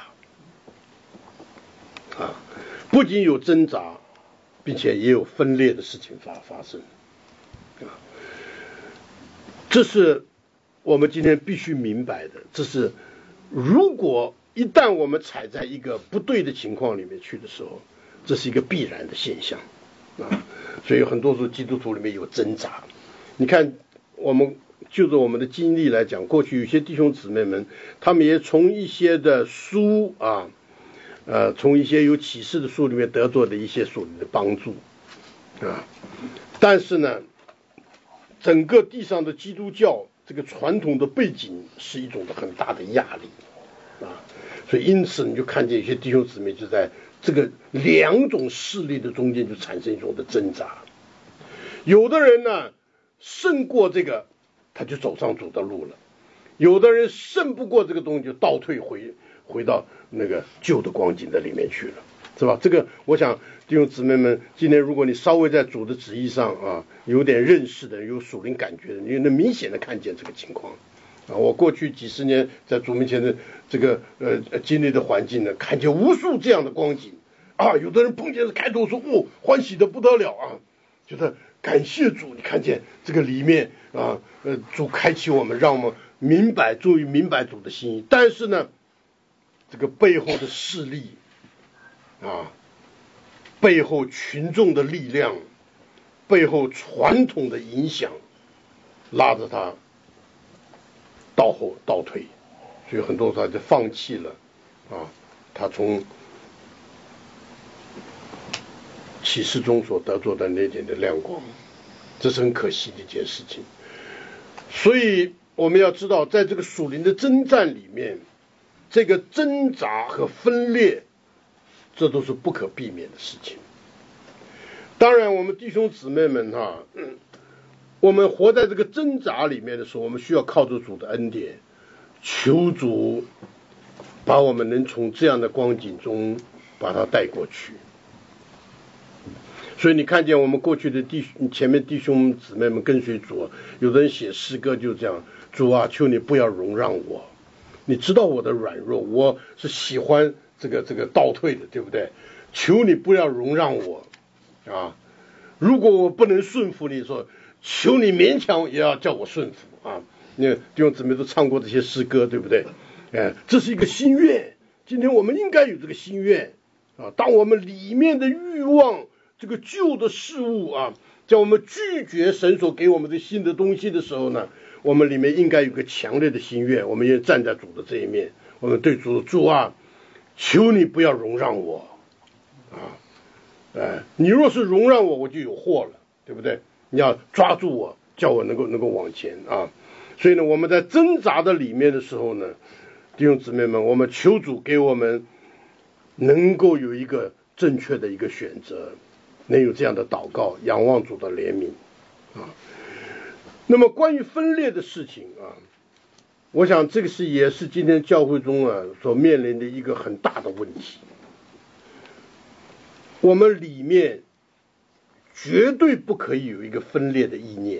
S1: 啊，不仅有挣扎，并且也有分裂的事情发生啊。这是我们今天必须明白的。这是如果一旦我们踩在一个不对的情况里面去的时候，这是一个必然的现象啊。所以很多时候基督徒里面有挣扎。你看，我们就着我们的经历来讲，过去有些弟兄姊妹们，他们也从一些的书啊，从一些有启示的书里面得到的一些属灵的帮助啊。但是呢，整个地上的基督教这个传统的背景是一种的很大的压力啊。所以因此你就看见有些弟兄姊妹就在这个两种势力的中间就产生一种的挣扎。有的人呢胜过这个，他就走上主的路了；有的人胜不过这个东西，就倒退回到那个旧的光景的里面去了，是吧？这个我想弟兄姊妹们，今天如果你稍微在主的旨意上啊有点认识的，有属灵感觉的，你能明显的看见这个情况啊。我过去几十年在主面前的这个经历的环境呢，看见无数这样的光景啊。有的人碰见开头说欢喜的不得了啊，觉得感谢主，你看见这个里面啊，主开启我们，让我们明白，终于明白主的心意。但是呢，这个背后的势力啊，背后群众的力量，背后传统的影响，拉着他倒退，所以很多时候他就放弃了啊，他从启示中所得到的那点的亮光，这是很可惜的一件事情。所以我们要知道，在这个属灵的征战里面，这个挣扎和分裂，这都是不可避免的事情。当然我们弟兄姊妹们我们活在这个挣扎里面的时候，我们需要靠着主的恩典，求主把我们能从这样的光景中把它带过去。所以你看见我们过去的前面弟兄姊妹们跟随主，有的人写诗歌就这样：主啊，求你不要容让我，你知道我的软弱，我是喜欢这个倒退的，对不对？求你不要容让我啊！如果我不能顺服你，说求你勉强也要叫我顺服啊！你弟兄姊妹都唱过这些诗歌，对不对？这是一个心愿， 今天我们应该有这个心愿啊，当我们里面的欲望这个旧的事物啊，叫我们拒绝神所给我们的新的东西的时候呢，我们里面应该有个强烈的心愿，我们也站在主的这一面，我们对主啊，求你不要容让我啊，你若是容让我，我就有祸了，对不对？你要抓住我，叫我能够往前啊。所以呢，我们在挣扎的里面的时候呢，弟兄姊妹们，我们求主给我们能够有一个正确的一个选择，能有这样的祷告，仰望主的怜悯啊。那么关于分裂的事情啊，我想这个也是今天教会中啊所面临的一个很大的问题。我们里面绝对不可以有一个分裂的意念。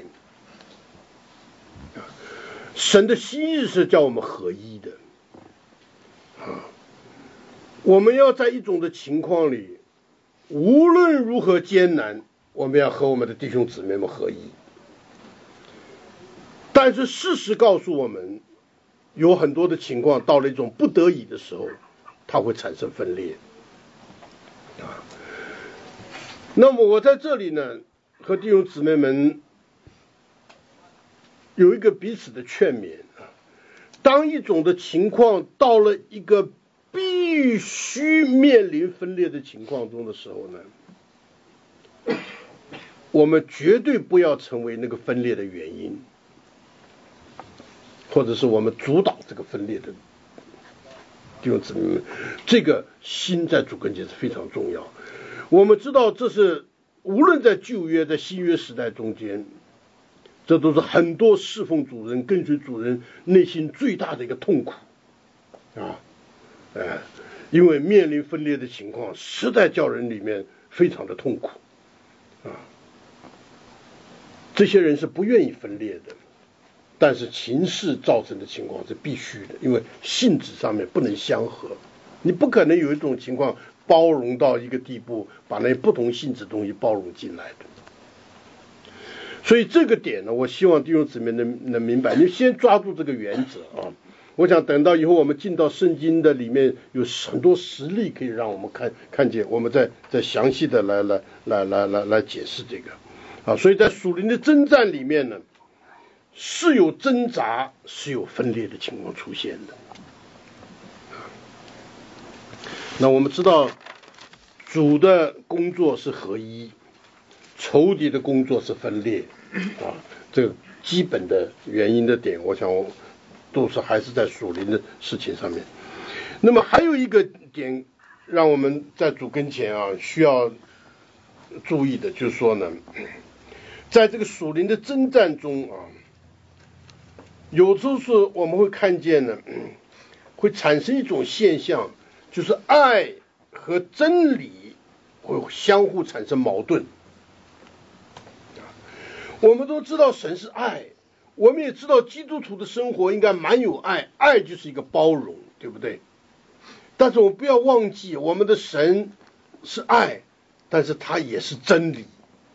S1: 神的心意是叫我们合一的我们要在一种的情况里，无论如何艰难，我们要和我们的弟兄姊妹们合一。但是事实告诉我们，有很多的情况到了一种不得已的时候，它会产生分裂那么我在这里呢，和弟兄姊妹们有一个彼此的劝勉当一种的情况到了一个必须面临分裂的情况中的时候呢，我们绝对不要成为那个分裂的原因，或者是我们主导这个分裂的弟兄姊妹们，这个心在主跟前是非常重要。我们知道这是无论在旧约在新约时代中间，这都是很多侍奉主人跟随主人内心最大的一个痛苦因为面临分裂的情况实在叫人里面非常的痛苦这些人是不愿意分裂的，但是情势造成的情况是必须的，因为性质上面不能相合，你不可能有一种情况包容到一个地步，把那不同性质的东西包容进来的。所以这个点呢，我希望弟兄姊妹能明白，你先抓住这个原则我想等到以后我们进到圣经的里面，有很多实例可以让我们看见，我们再详细的来解释这个所以在属灵的征战里面呢，是有挣扎，是有分裂的情况出现的那我们知道主的工作是合一，仇敌的工作是分裂这个基本的原因的点，我想都是还是在属灵的事情上面。那么还有一个点让我们在主跟前需要注意的，就是说呢，在这个属灵的征战中有时候是我们会看见呢，会产生一种现象，就是爱和真理会相互产生矛盾。我们都知道神是爱，我们也知道基督徒的生活应该满有爱，爱就是一个包容，对不对？但是我们不要忘记，我们的神是爱，但是他也是真理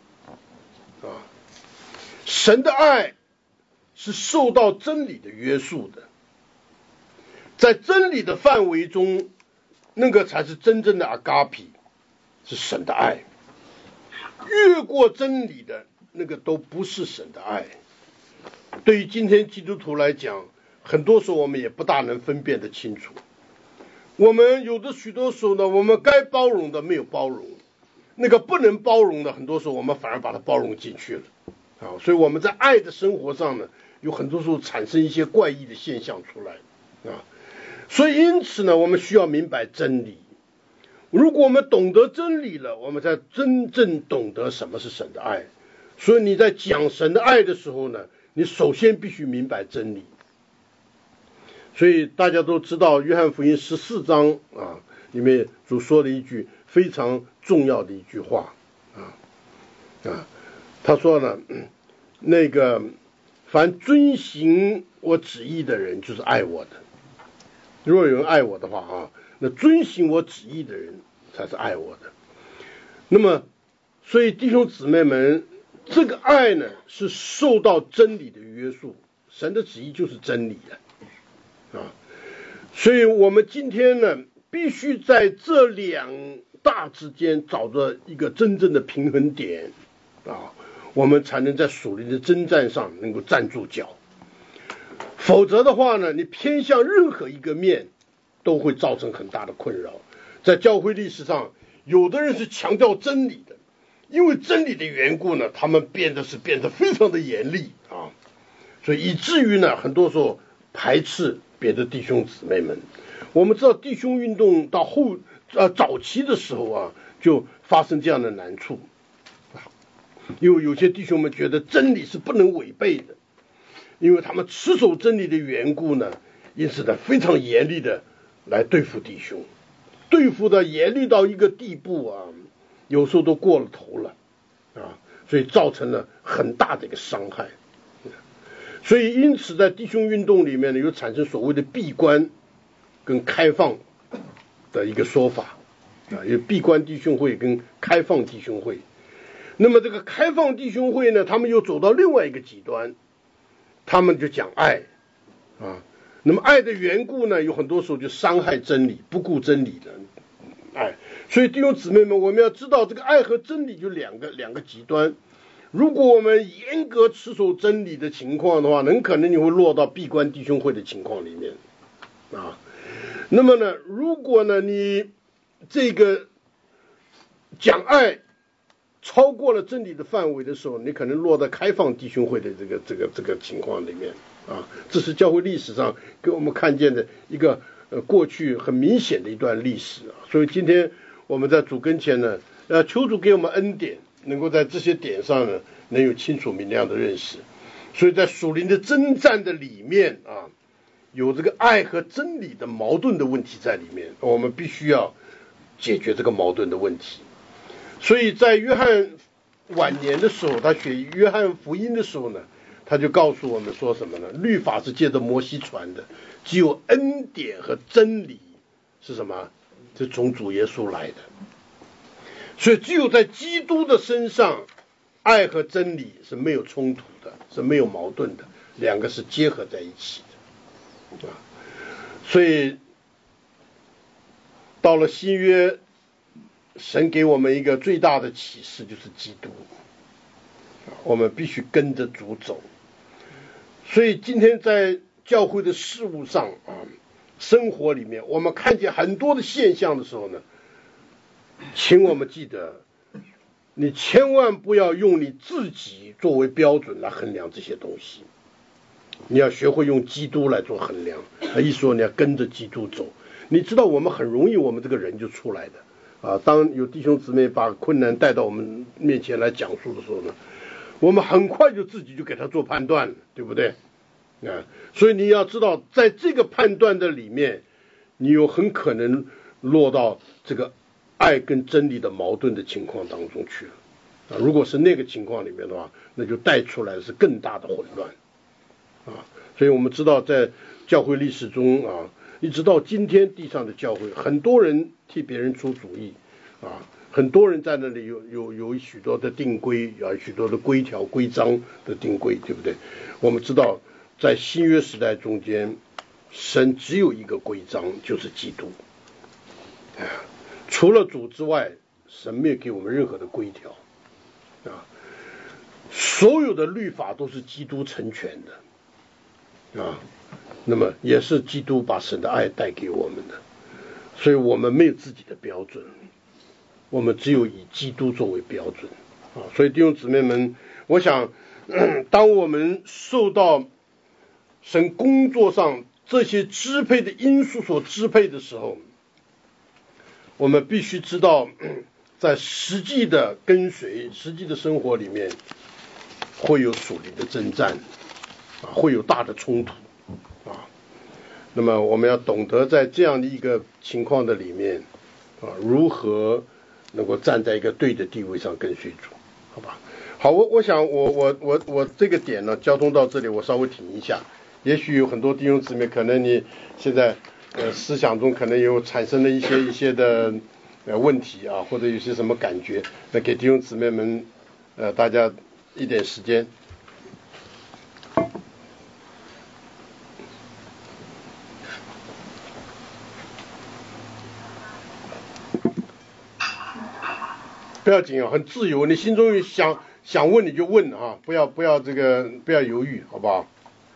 S1: 神的爱是受到真理的约束的，在真理的范围中，那个才是真正的阿嘎皮，是神的爱。越过真理的那个都不是神的爱。对于今天基督徒来讲，很多时候我们也不大能分辨得清楚。我们有的许多时候呢，我们该包容的没有包容，那个不能包容的，很多时候我们反而把它包容进去了所以我们在爱的生活上呢，有很多时候产生一些怪异的现象出来所以因此呢，我们需要明白真理。如果我们懂得真理了，我们才真正懂得什么是神的爱。所以你在讲神的爱的时候呢，你首先必须明白真理。所以大家都知道约翰福音14章里面主说的一句非常重要的一句话他说呢，那个凡遵行我旨意的人就是爱我的，若有人爱我的话那遵行我旨意的人才是爱我的。那么所以弟兄姊妹们，这个爱呢是受到真理的约束，神的旨意就是真理所以我们今天呢必须在这两大之间找着一个真正的平衡点啊，我们才能在属灵的征战上能够站住脚。否则的话呢，你偏向任何一个面都会造成很大的困扰。在教会历史上，有的人是强调真理的，因为真理的缘故呢，他们变得非常的严厉啊，所以以至于呢，很多时候排斥别的弟兄姊妹们。我们知道弟兄运动到早期的时候啊，就发生这样的难处，因为有些弟兄们觉得真理是不能违背的，因为他们持守真理的缘故呢，因此呢非常严厉的来对付弟兄，对付的严厉到一个地步啊，有时候都过了头了啊，所以造成了很大的一个伤害。所以因此在弟兄运动里面呢，有产生所谓的闭关跟开放的一个说法啊，有闭关弟兄会跟开放弟兄会。那么这个开放弟兄会呢，他们又走到另外一个极端，他们就讲爱啊。那么爱的缘故呢，有很多时候就伤害真理，不顾真理的爱。所以弟兄姊妹们，我们要知道这个爱和真理就两个极端。如果我们严格持守真理的情况的话，很可能你会落到闭关弟兄会的情况里面啊。那么呢，如果呢你这个讲爱超过了真理的范围的时候，你可能落到开放弟兄会的这个情况里面啊。这是教会历史上给我们看见的一个过去很明显的一段历史啊。所以今天我们在主跟前呢，求主给我们恩典，能够在这些点上呢能有清楚明亮的认识。所以在属灵的征战的里面啊，有这个爱和真理的矛盾的问题在里面，我们必须要解决这个矛盾的问题。所以在约翰晚年的时候，他写约翰福音的时候呢，他就告诉我们说什么呢？律法是借着摩西传的，只有恩典和真理是什么？是从主耶稣来的。所以只有在基督的身上，爱和真理是没有冲突的，是没有矛盾的，两个是结合在一起的啊。所以到了新约，神给我们一个最大的启示，就是基督，我们必须跟着主走。所以今天在教会的事务上啊，生活里面，我们看见很多的现象的时候呢，请我们记得，你千万不要用你自己作为标准来衡量这些东西，你要学会用基督来做衡量。意思说你要跟着基督走。你知道我们很容易，我们这个人就出来的啊。当有弟兄姊妹把困难带到我们面前来讲述的时候呢，我们很快就自己就给他做判断了，对不对啊？所以你要知道，在这个判断的里面，你有很可能落到这个爱跟真理的矛盾的情况当中去了啊。如果是那个情况里面的话，那就带出来的是更大的混乱啊。所以我们知道，在教会历史中啊，一直到今天地上的教会，很多人替别人出主意啊，很多人在那里有许多的定规，有许多的规条规章的定规，对不对？我们知道，在新约时代中间，神只有一个规章，就是基督啊。除了主之外，神没有给我们任何的规条啊。所有的律法都是基督成全的啊。那么也是基督把神的爱带给我们的，所以我们没有自己的标准，我们只有以基督作为标准啊。所以弟兄姊妹们，我想当我们受到神工作上这些支配的因素所支配的时候，我们必须知道，在实际的跟随、实际的生活里面，会有属灵的征战啊，会有大的冲突啊。那么我们要懂得在这样的一个情况的里面啊，如何能够站在一个对的地位上跟随主，好吧？好，我想我这个点呢，交通到这里，我稍微停一下。也许有很多弟兄姊妹，可能你现在思想中可能有产生了一些的问题啊，或者有些什么感觉，那给弟兄姊妹们大家一点时间。 要紧啊，很自由，你心中想问你就问啊，不要不要犹豫，好不好？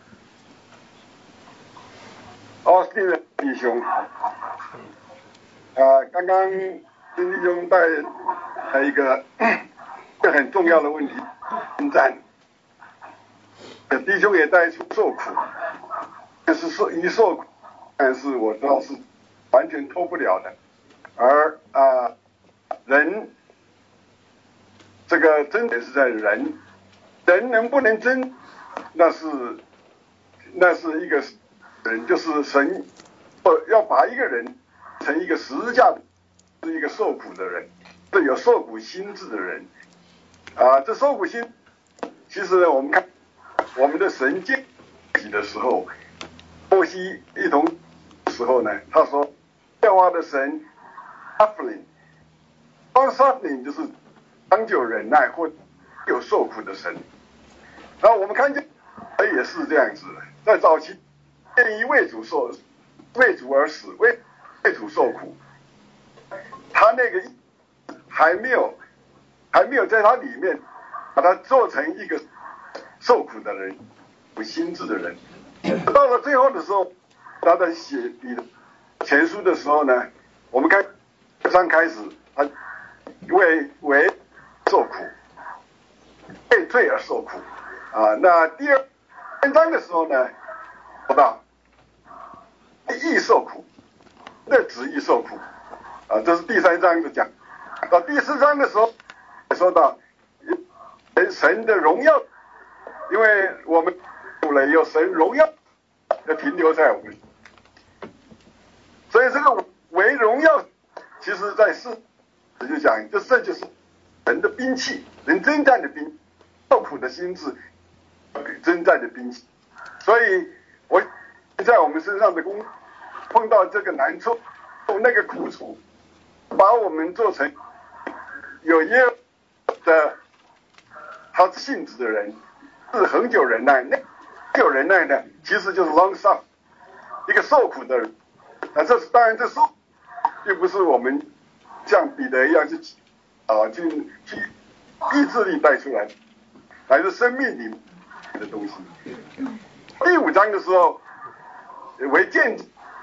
S3: 谢谢弟兄。刚刚丁弟兄带一个很重要的问题，征战。弟兄也带出受苦，就是说一受苦，但是我知道是完全脱不了的。而人这个真的是在人能不能真，那是一个人，就是神要把一个人成一个十字架，是一个受苦的人，是有受苦心志的人。这受苦心，其实呢，我们看我们的神建起的时候，摩西一同的时候呢，他说耶和华的神 suffering 就是长久忍耐或有受苦的神。然后我们看见也是这样子的，在早期愿意为主而死，为主受苦，他那个还没有在他里面把他做成一个受苦的人，有心智的人。到了最后的时候，他在写彼得前书的时候呢，我们看刚开始他为受苦，为罪而受苦那第二章的时候呢，说到义受苦，那旨意受苦这是第3章就讲。到第4章的时候说到神的荣耀，因为我们有神荣耀要停留在我们，所以这个为荣耀，其实在就讲这就是人的兵器，人征战的兵，受苦的心智，征战的兵器。所以我在我们身上的工碰到这个难处，那个苦楚，把我们做成有耶的他性质的人，是恒久忍耐。那恒久忍耐呢，其实就是 long suffering， 一个受苦的人。这是当然，这受并不是我们像彼得一样去意志力带出来，乃是生命里的东西。第5章的时候为见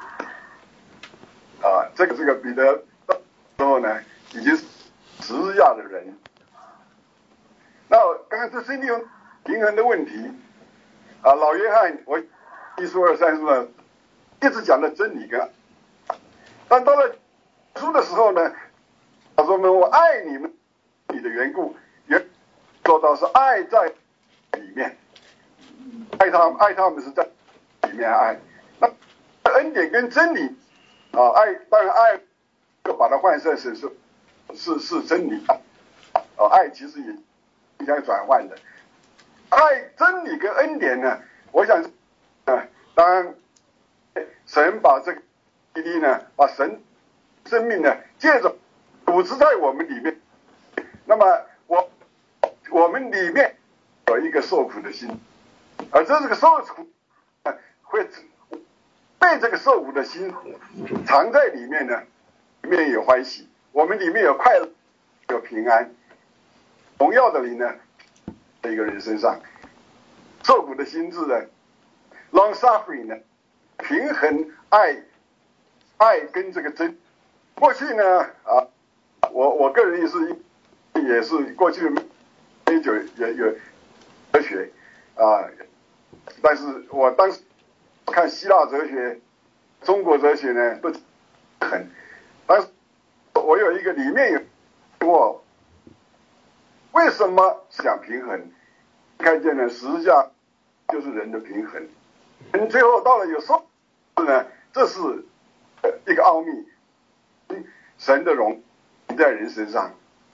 S3: 这个彼得之后呢，已经是十字架的人。那刚刚这是利用平衡的问题老约翰我1书2、3书呢一直讲的真理跟，但到了书的时候呢，他说我爱你们你的缘故，也做到是爱在里面，爱他们是在里面爱。那恩典跟真理爱，当然爱就把它换成是真理爱其实也互相转换的。爱真理跟恩典呢，我想当然神把这个呢，把神生命呢借着组织在我们里面，那么我们里面有一个受苦的心，而这个受苦会被这个受苦的心藏在里面呢，里面有欢喜，我们里面有快乐，有平安，荣耀的灵呢，在一个人身上，受苦的心智呢 ，long suffering 呢，平衡爱跟这个真。过去呢我个人也是过去也有哲学但是我当时看希腊哲学、中国哲学呢都很，但是我有一个里面有我为什么想平衡，看见了十字架就是人的平衡，人最后到了有时候呢，这是一个奥秘，神的荣在人身上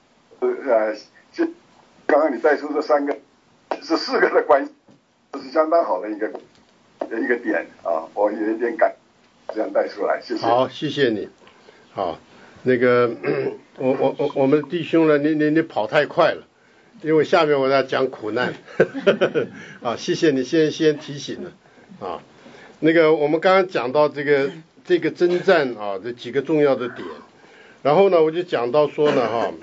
S3: 刚刚你带出这4个的关系，这是相当好的一个点我有一点感这样带出来，谢谢。
S1: 好，谢谢你。好，那个我们弟兄呢，你跑太快了，因为下面我要讲苦难谢谢你先提醒了那个我们刚刚讲到这个征战这几个重要的点，然后呢我就讲到说呢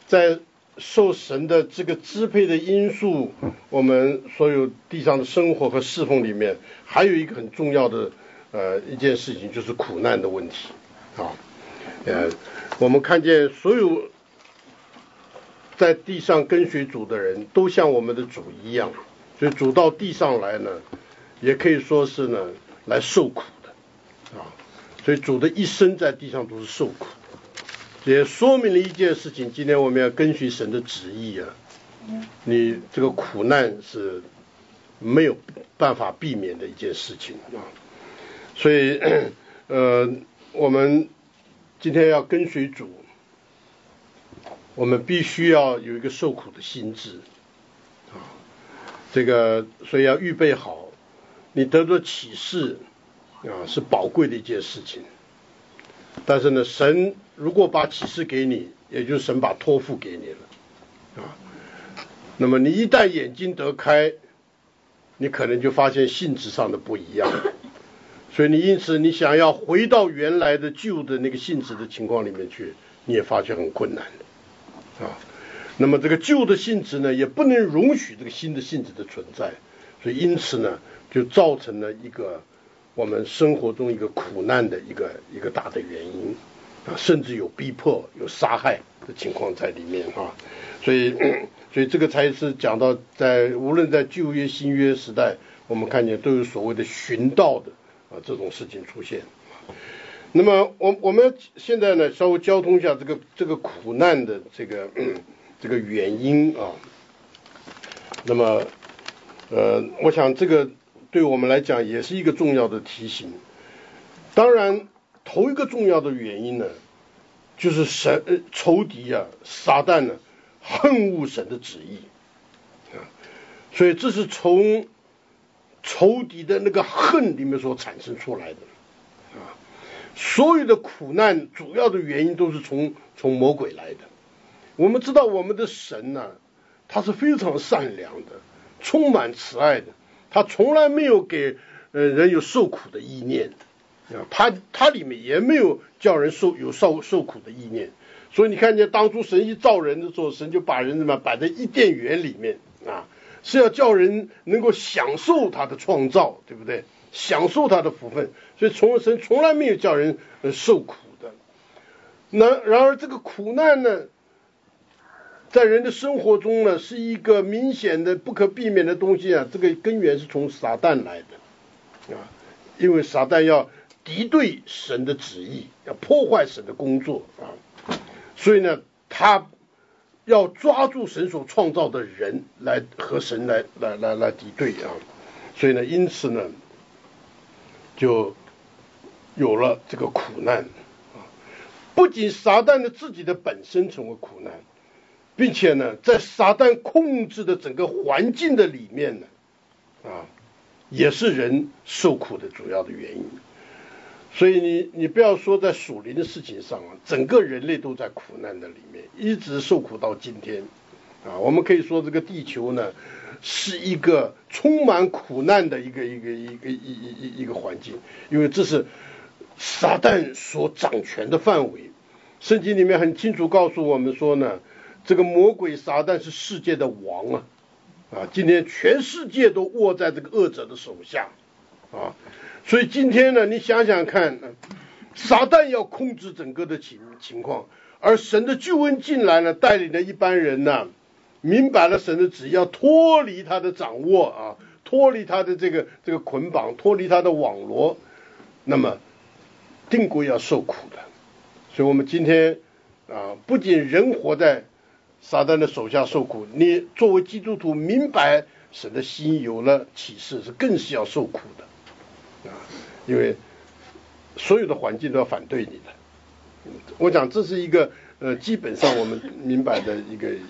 S1: 在受神的这个支配的因素，我们所有地上的生活和侍奉里面，还有一个很重要的一件事情，就是苦难的问题啊。我们看见所有在地上跟随主的人都像我们的主一样，所以主到地上来呢，也可以说是呢来受苦的啊。所以主的一生在地上都是受苦的，也说明了一件事情：今天我们要跟随神的旨意啊，你这个苦难是没有办法避免的一件事情啊。所以我们今天要跟随主，我们必须要有一个受苦的心志啊。这个所以要预备好，你得到启示啊是宝贵的一件事情。但是呢，神如果把启示给你，也就是神把托付给你了啊。那么你一旦眼睛得开，你可能就发现性质上的不一样。所以因此你想要回到原来的旧的那个性质的情况里面去，你也发现很困难的啊。那么这个旧的性质呢，也不能容许这个新的性质的存在，所以因此呢，就造成了一个我们生活中一个苦难的一个大的原因啊，甚至有逼迫、有杀害的情况在里面啊。所以这个才是讲到无论在旧约、新约时代，我们看见都有所谓的寻道的这种事情出现。那么我们现在呢，稍微交通一下这个苦难的这个原因啊。那么我想这个对我们来讲也是一个重要的提醒。当然，头一个重要的原因呢，就是仇敌啊，撒旦呢恨恶神的旨意啊，所以这是从仇敌的那个恨里面所产生出来的啊。所有的苦难主要的原因都是从魔鬼来的。我们知道我们的神呢，他是非常善良的，充满慈爱的，他从来没有给人有受苦的意念啊，他里面也没有叫人受苦的意念。所以你看见当初神一造人的时候，神就把人摆在伊甸园里面啊，是要叫人能够享受他的创造，对不对？享受他的福分，所以神从来没有叫人受苦的。然而这个苦难呢，在人的生活中呢，是一个明显的不可避免的东西啊。这个根源是从撒旦来的啊，因为撒旦要敌对神的旨意，要破坏神的工作啊，所以呢，他要抓住神所创造的人来和神来敌对啊。所以呢，因此呢，就有了这个苦难啊。不仅撒旦的自己的本身成为苦难，并且呢，在撒旦控制的整个环境的里面呢，啊，也是人受苦的主要的原因。所以你不要说在属灵的事情上啊，整个人类都在苦难的里面，一直受苦到今天啊。我们可以说这个地球呢，是一个充满苦难的一个环境，因为这是撒旦所掌权的范围。圣经里面很清楚告诉我们说呢，这个魔鬼撒旦是世界的王啊，今天全世界都握在这个恶者的手下啊。所以今天呢，你想想看，撒旦要控制整个的情况，而神的救恩进来了，带领了一般人呢，明白了神的旨意，要脱离他的掌握啊，脱离他的这个捆绑，脱离他的网罗，那么定规要受苦的。所以我们今天啊，不仅人活在撒旦的手下受苦，你作为基督徒明白神的心，有了启示，是更是要受苦的啊，因为所有的环境都要反对你的。我讲这是一个基本上我们明白的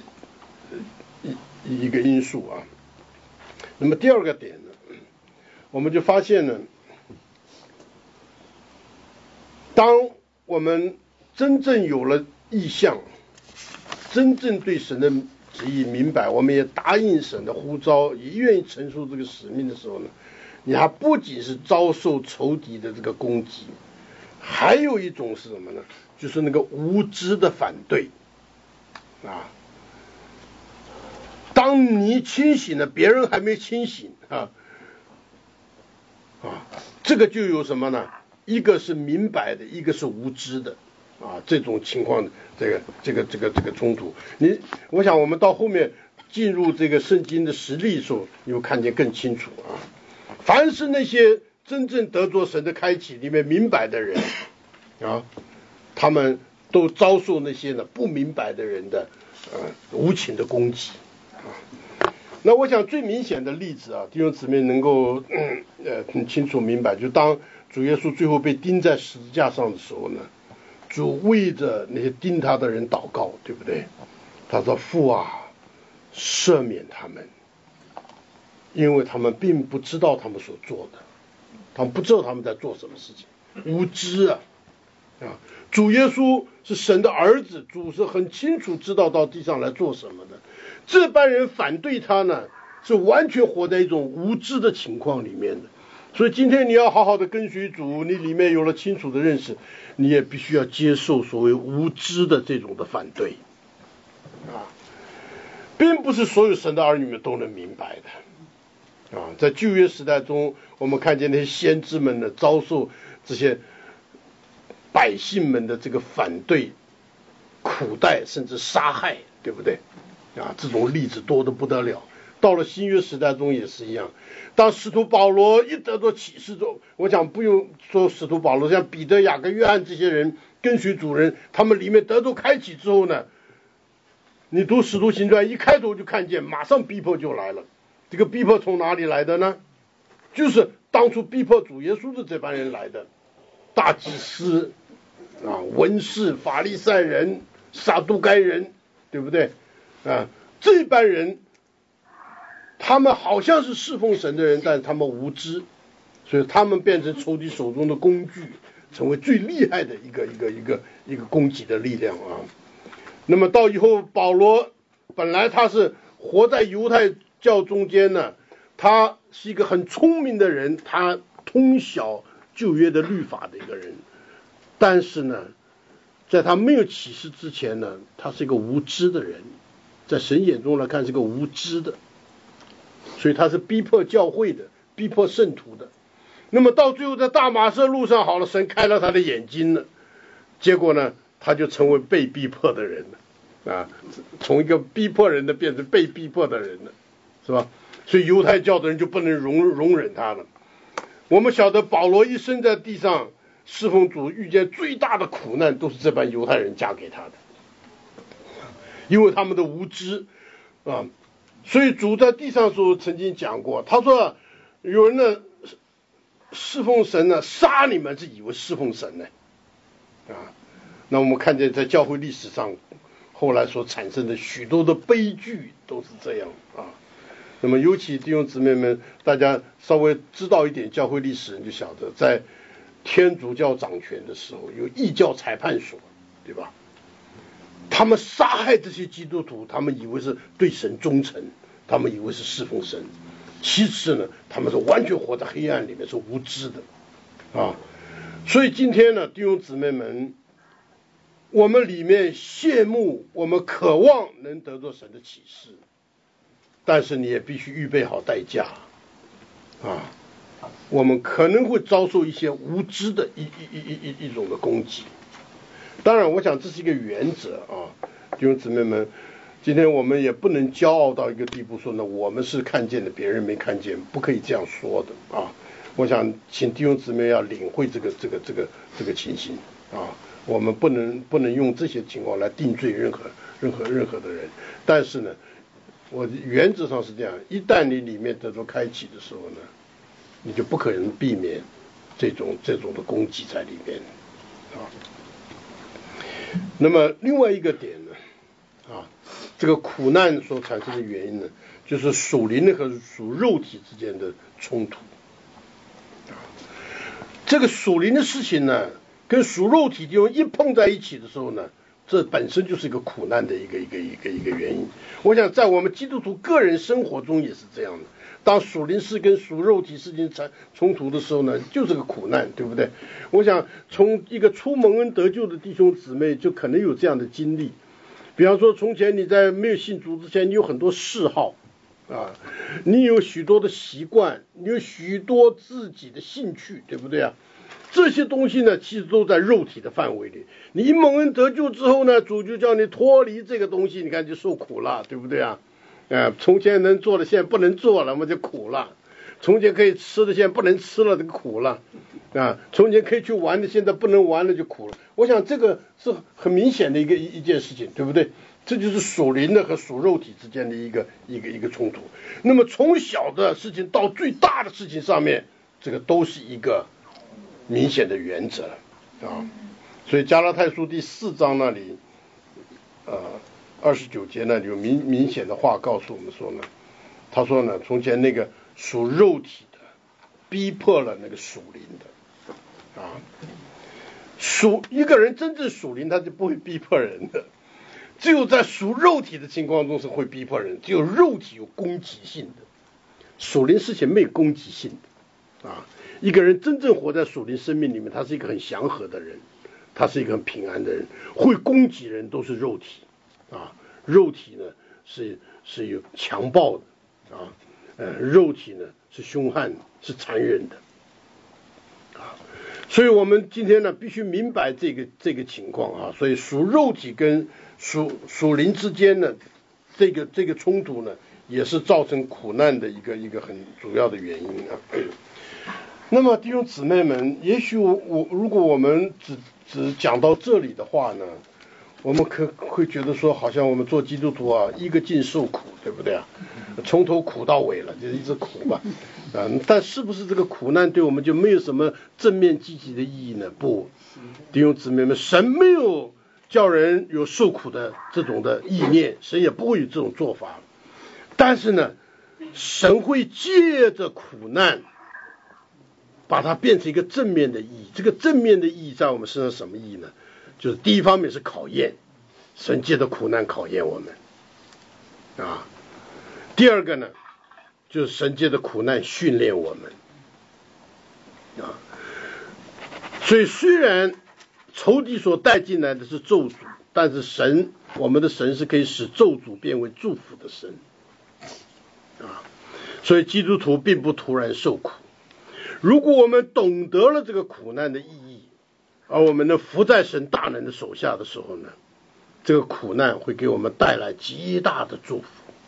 S1: 一个因素啊。那么第二个点呢，我们就发现呢，当我们真正有了意向，真正对神的旨意明白，我们也答应神的呼召，也愿意承受这个使命的时候呢，你还不仅是遭受仇敌的这个攻击，还有一种是什么呢？就是那个无知的反对啊。当你清醒了，别人还没清醒啊，这个就有什么呢？一个是明白的，一个是无知的，这种情况，这个冲突。我想我们到后面进入这个圣经的实例的时候，你会看见更清楚啊。凡是那些真正得着神的开启里面明白的人啊，他们都遭受那些呢不明白的人的无情的攻击。那我想最明显的例子啊，弟兄姊妹能够很清楚明白，就当主耶稣最后被钉在十字架上的时候呢，主为着那些钉他的人祷告，对不对？他说：“父啊，赦免他们，因为他们并不知道他们所做的，他们不知道他们在做什么事情，无知啊！主耶稣是神的儿子，主是很清楚知道到地上来做什么的。这班人反对他呢，是完全活在一种无知的情况里面的。所以今天你要好好的跟随主，你里面有了清楚的认识，你也必须要接受所谓无知的这种的反对并不是所有神的儿女们都能明白的在旧约时代中，我们看见那些先知们呢，遭受这些百姓们的这个反对、苦待甚至杀害，对不对这种例子多得不得了。到了新约时代中也是一样，当使徒保罗一得到启示中，我讲不用说使徒保罗，像彼得、雅各、约翰这些人跟随主人，他们里面得到开启之后呢，你读使徒行传一开头就看见马上逼迫就来了。这个逼迫从哪里来的呢？就是当初逼迫主耶稣的这帮人来的，大祭司文士、法利赛人、撒都该人，对不对这班人他们好像是侍奉神的人，但是他们无知，所以他们变成仇敌手中的工具，成为最厉害的一个攻击的力量那么到以后，保罗本来他是活在犹太教中间呢，他是一个很聪明的人，他通晓旧约的律法的一个人，但是呢，在他没有启示之前呢，他是一个无知的人，在神眼中来看是个无知的，所以他是逼迫教会的，逼迫圣徒的。那么到最后在大马色路上，好了，神开了他的眼睛了，结果呢，他就成为被逼迫的人了从一个逼迫人的变成被逼迫的人了，是吧？所以犹太教的人就不能容忍他了。我们晓得保罗一生在地上侍奉主，遇见最大的苦难都是这帮犹太人加给他的，因为他们的无知所以主在地上的时候曾经讲过，他说有人呢侍奉神呢，杀你们是以为侍奉神呢那我们看见在教会历史上后来所产生的许多的悲剧都是这样那么尤其弟兄姊妹们，大家稍微知道一点教会历史人就晓得，在天主教掌权的时候，有异教裁判所，对吧？他们杀害这些基督徒，他们以为是对神忠诚，他们以为是侍奉神，其实呢，他们是完全活在黑暗里面，是无知的所以今天呢，弟兄姊妹们，我们里面羡慕，我们渴望能得到神的启示，但是你也必须预备好代价我们可能会遭受一些无知的一种的攻击。当然我想这是一个原则弟兄姊妹们，今天我们也不能骄傲到一个地步说呢，我们是看见的，别人没看见，不可以这样说的我想请弟兄姊妹要领会这个情形我们不能用这些情况来定罪任何的人。但是呢，我原则上是这样，一旦你里面得到开启的时候呢，你就不可能避免这种的攻击在里面那么另外一个点呢这个苦难所产生的原因呢，就是属灵的和属肉体之间的冲突这个属灵的事情呢，跟属肉体就一碰在一起的时候呢，这本身就是一个苦难的一个原因。我想在我们基督徒个人生活中也是这样的，当属灵事跟属肉体事情冲突的时候呢，就是个苦难，对不对？我想从一个初蒙恩得救的弟兄姊妹就可能有这样的经历， 比方说，从前你在没有信主之前，你有很多嗜好啊，你有许多的习惯，你有许多自己的兴趣，对不对啊？这些东西呢，其实都在肉体的范围里。你一蒙恩得救之后呢，主就叫你脱离这个东西，你看就受苦了，对不对啊？从前能做的现在不能做了，那么就苦了；从前可以吃的现在不能吃了，这个苦了啊；从前可以去玩的现在不能玩了，就苦了。我想这个是很明显的一件事情，对不对？这就是属灵的和属肉体之间的一个冲突。那么从小的事情到最大的事情上面，这个都是一个明显的原则啊。所以加拉太书第4章那里29节呢，有明显的话告诉我们说呢，他说呢，从前那个属肉体的逼迫了那个属灵的啊。一个人真正属灵，他就不会逼迫人的。只有在属肉体的情况中是会逼迫人，只有肉体有攻击性的，属灵事情没有攻击性的啊。一个人真正活在属灵生命里面，他是一个很祥和的人，他是一个很平安的人。会攻击人都是肉体啊，肉体呢是有强暴的啊，肉体呢是凶悍是残忍的啊。所以我们今天呢必须明白这个情况啊。所以属肉体跟属灵之间呢，这个冲突呢，也是造成苦难的一个很主要的原因啊。那么弟兄姊妹们，也许如果我们只讲到这里的话呢，我们会觉得说，好像我们做基督徒啊，一个劲受苦，对不对啊？从头苦到尾了，就是一直苦吧。但是不是这个苦难对我们就没有什么正面积极的意义呢？不，弟兄姊妹们，神没有叫人有受苦的这种的意念，神也不会有这种做法。但是呢，神会借着苦难把它变成一个正面的意义。这个正面的意义在我们身上什么意义呢？就是第一方面是考验，神借着苦难考验我们啊。第二个呢，就是神借着苦难训练我们啊。所以虽然仇敌所带进来的是咒诅，但是我们的神是可以使咒诅变为祝福的神啊。所以基督徒并不突然受苦。如果我们懂得了这个苦难的意义，而我们能服在神大能的手下的时候呢，这个苦难会给我们带来极大的祝福。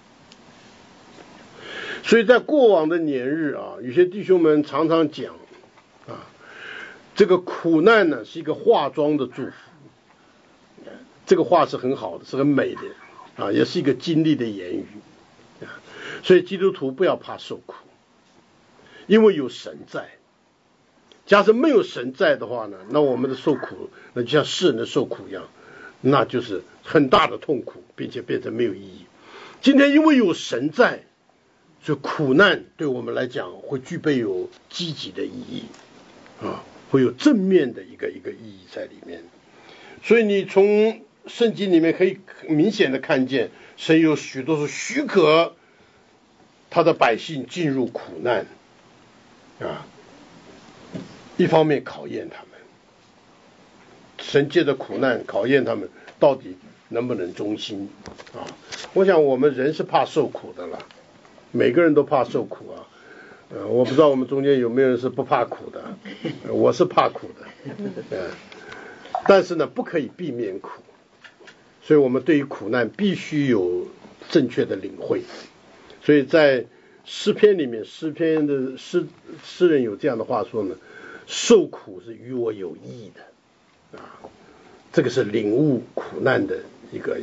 S1: 所以在过往的年日啊，有些弟兄们常常讲啊，这个苦难呢是一个化妆的祝福。这个话是很好的，是很美的啊，也是一个经历的言语啊。所以基督徒不要怕受苦，因为有神在。假设没有神在的话呢，那我们的受苦，那就像世人的受苦一样，那就是很大的痛苦，并且变成没有意义。今天因为有神在，所以苦难对我们来讲会具备有积极的意义啊，会有正面的一个意义在里面。所以你从圣经里面可以明显的看见，神有许多是许可他的百姓进入苦难啊。一方面考验他们，神借着苦难考验他们到底能不能忠心啊。我想我们人是怕受苦的了，每个人都怕受苦啊。我不知道我们中间有没有人是不怕苦的，我是怕苦的，但是呢不可以避免苦，所以我们对于苦难必须有正确的领会。所以在诗篇里面，诗篇的诗人有这样的话说呢，受苦是与我有益的啊，这个是领悟苦难的一个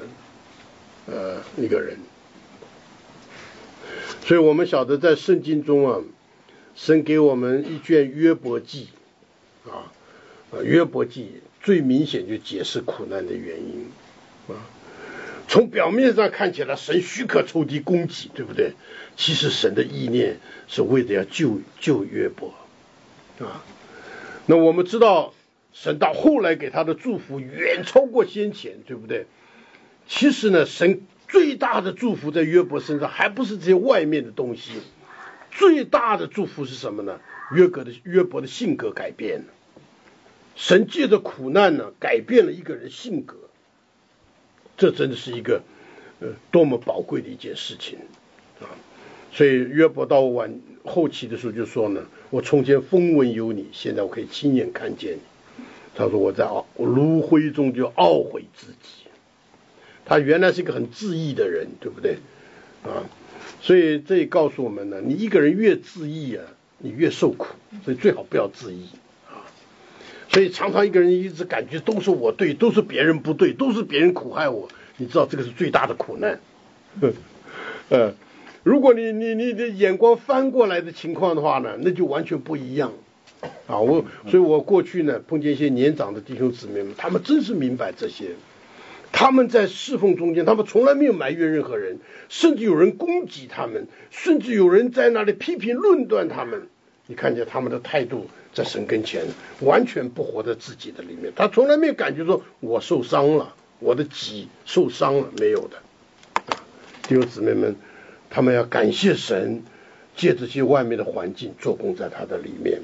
S1: 人。所以我们晓得在圣经中啊，神给我们一卷约伯记啊，约伯记最明显就解释苦难的原因啊。从表面上看起来，神许可仇敌攻击，对不对？其实神的意念是为了要救约伯啊。那我们知道，神到后来给他的祝福远超过先前，对不对？其实呢，神最大的祝福在约伯身上，还不是这些外面的东西。最大的祝福是什么呢？约伯的性格改变了。神借着苦难呢，改变了一个人性格。 这真的是一个多么宝贵的一件事情啊！所以约伯到后期的时候就说呢，我从前风闻有你，现在我可以亲眼看见你。他说我在炉灰中就懊悔自己。他原来是一个很自义的人，对不对啊？所以这也告诉我们呢，你一个人越自义啊，你越受苦，所以最好不要自义啊。所以常常一个人一直感觉都是我对，都是别人不对，都是别人苦害我，你知道这个是最大的苦难。如果你的眼光翻过来的情况的话呢，那就完全不一样啊。所以我过去呢碰见一些年长的弟兄姊妹们，他们真是明白这些。他们在侍奉中间，他们从来没有埋怨任何人，甚至有人攻击他们，甚至有人在那里批评论断他们。你看见他们的态度在神跟前完全不活在自己的里面，他从来没有感觉说我受伤了，我的己受伤了，没有的。弟兄姊妹们，他们要感谢神，借这些外面的环境做工在他的里面。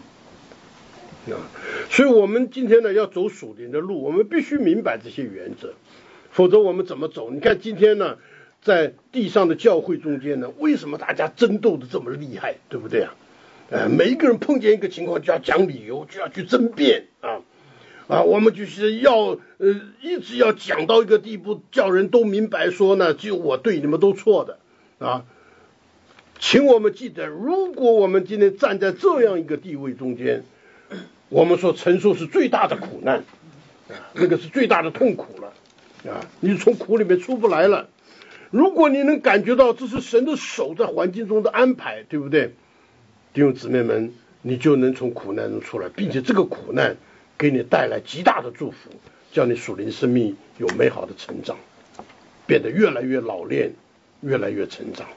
S1: 所以我们今天呢要走属灵的路，我们必须明白这些原则，否则我们怎么走？你看今天呢在地上的教会中间呢，为什么大家争斗的这么厉害，对不对啊？每一个人碰见一个情况就要讲理由，就要去争辩我们就是要一直要讲到一个地步，叫人都明白说呢，只有我对，你们都错的啊。请我们记得，如果我们今天站在这样一个地位中间，我们所承受是最大的苦难那个是最大的痛苦了你从苦里面出不来了。如果你能感觉到这是神的手在环境中的安排，对不对？弟兄姊妹们，你就能从苦难中出来，并且这个苦难给你带来极大的祝福，叫你属灵生命有美好的成长，变得越来越老练，越来越成长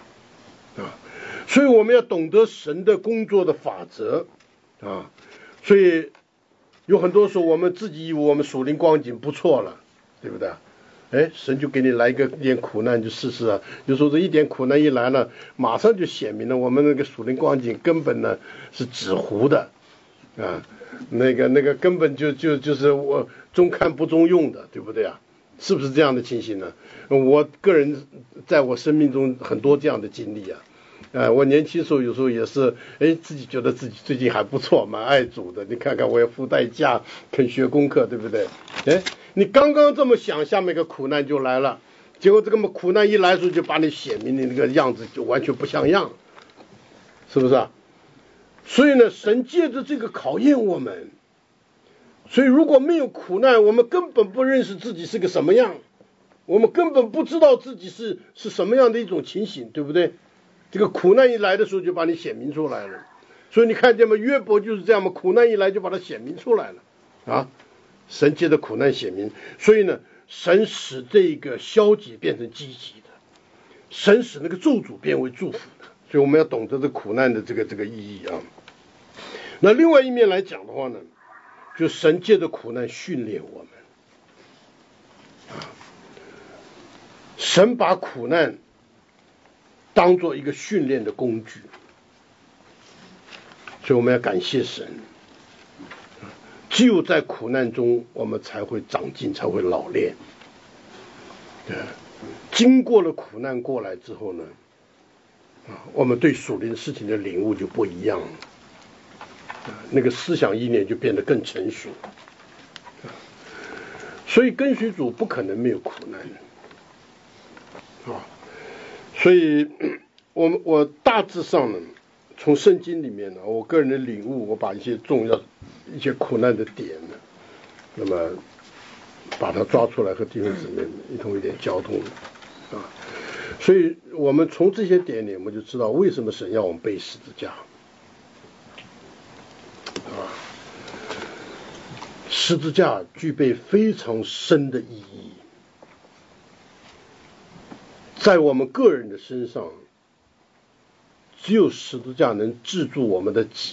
S1: 所以我们要懂得神的工作的法则所以有很多时候我们自己以为我们属灵光景不错了，对不对？神就给你来一点苦难就试试有时候这一点苦难一来了，马上就显明了我们那个属灵光景根本呢是纸糊的那个根本就是我中看不中用的，对不对啊？是不是这样的情形呢？我个人在我生命中很多这样的经历我年轻时候有时候也是自己觉得自己最近还不错，蛮爱主的，你看看我也付代价肯学功课，对不对？你刚刚这么想，下面一个苦难就来了，结果这个苦难一来的时候就把你显明的那个样子就完全不像样，是不是所以呢，神借着这个考验我们，所以如果没有苦难，我们根本不认识自己是个什么样，我们根本不知道自己是什么样的一种情形，对不对？这个苦难一来的时候就把你显明出来了，所以你看见吗？约伯就是这样嘛，苦难一来就把它显明出来了神借着苦难显明，所以呢，神使这个消极变成积极的，神使那个咒诅变为祝福的，所以我们要懂得这苦难的这个意义那另外一面来讲的话呢，就神借着苦难训练我们神把苦难当做一个训练的工具，所以我们要感谢神。只有在苦难中，我们才会长进，才会老练。经过了苦难过来之后呢，我们对属灵事情的领悟就不一样了，那个思想意念就变得更成熟。所以跟随主不可能没有苦难所以我大致上呢，从圣经里面呢，我个人的领悟，我把一些重要一些苦难的点呢，那么把它抓出来和弟兄姊妹一同一点交通所以我们从这些点里，我们就知道为什么神要我们背十字架十字架具备非常深的意义，在我们个人的身上，只有十字架能制住我们的己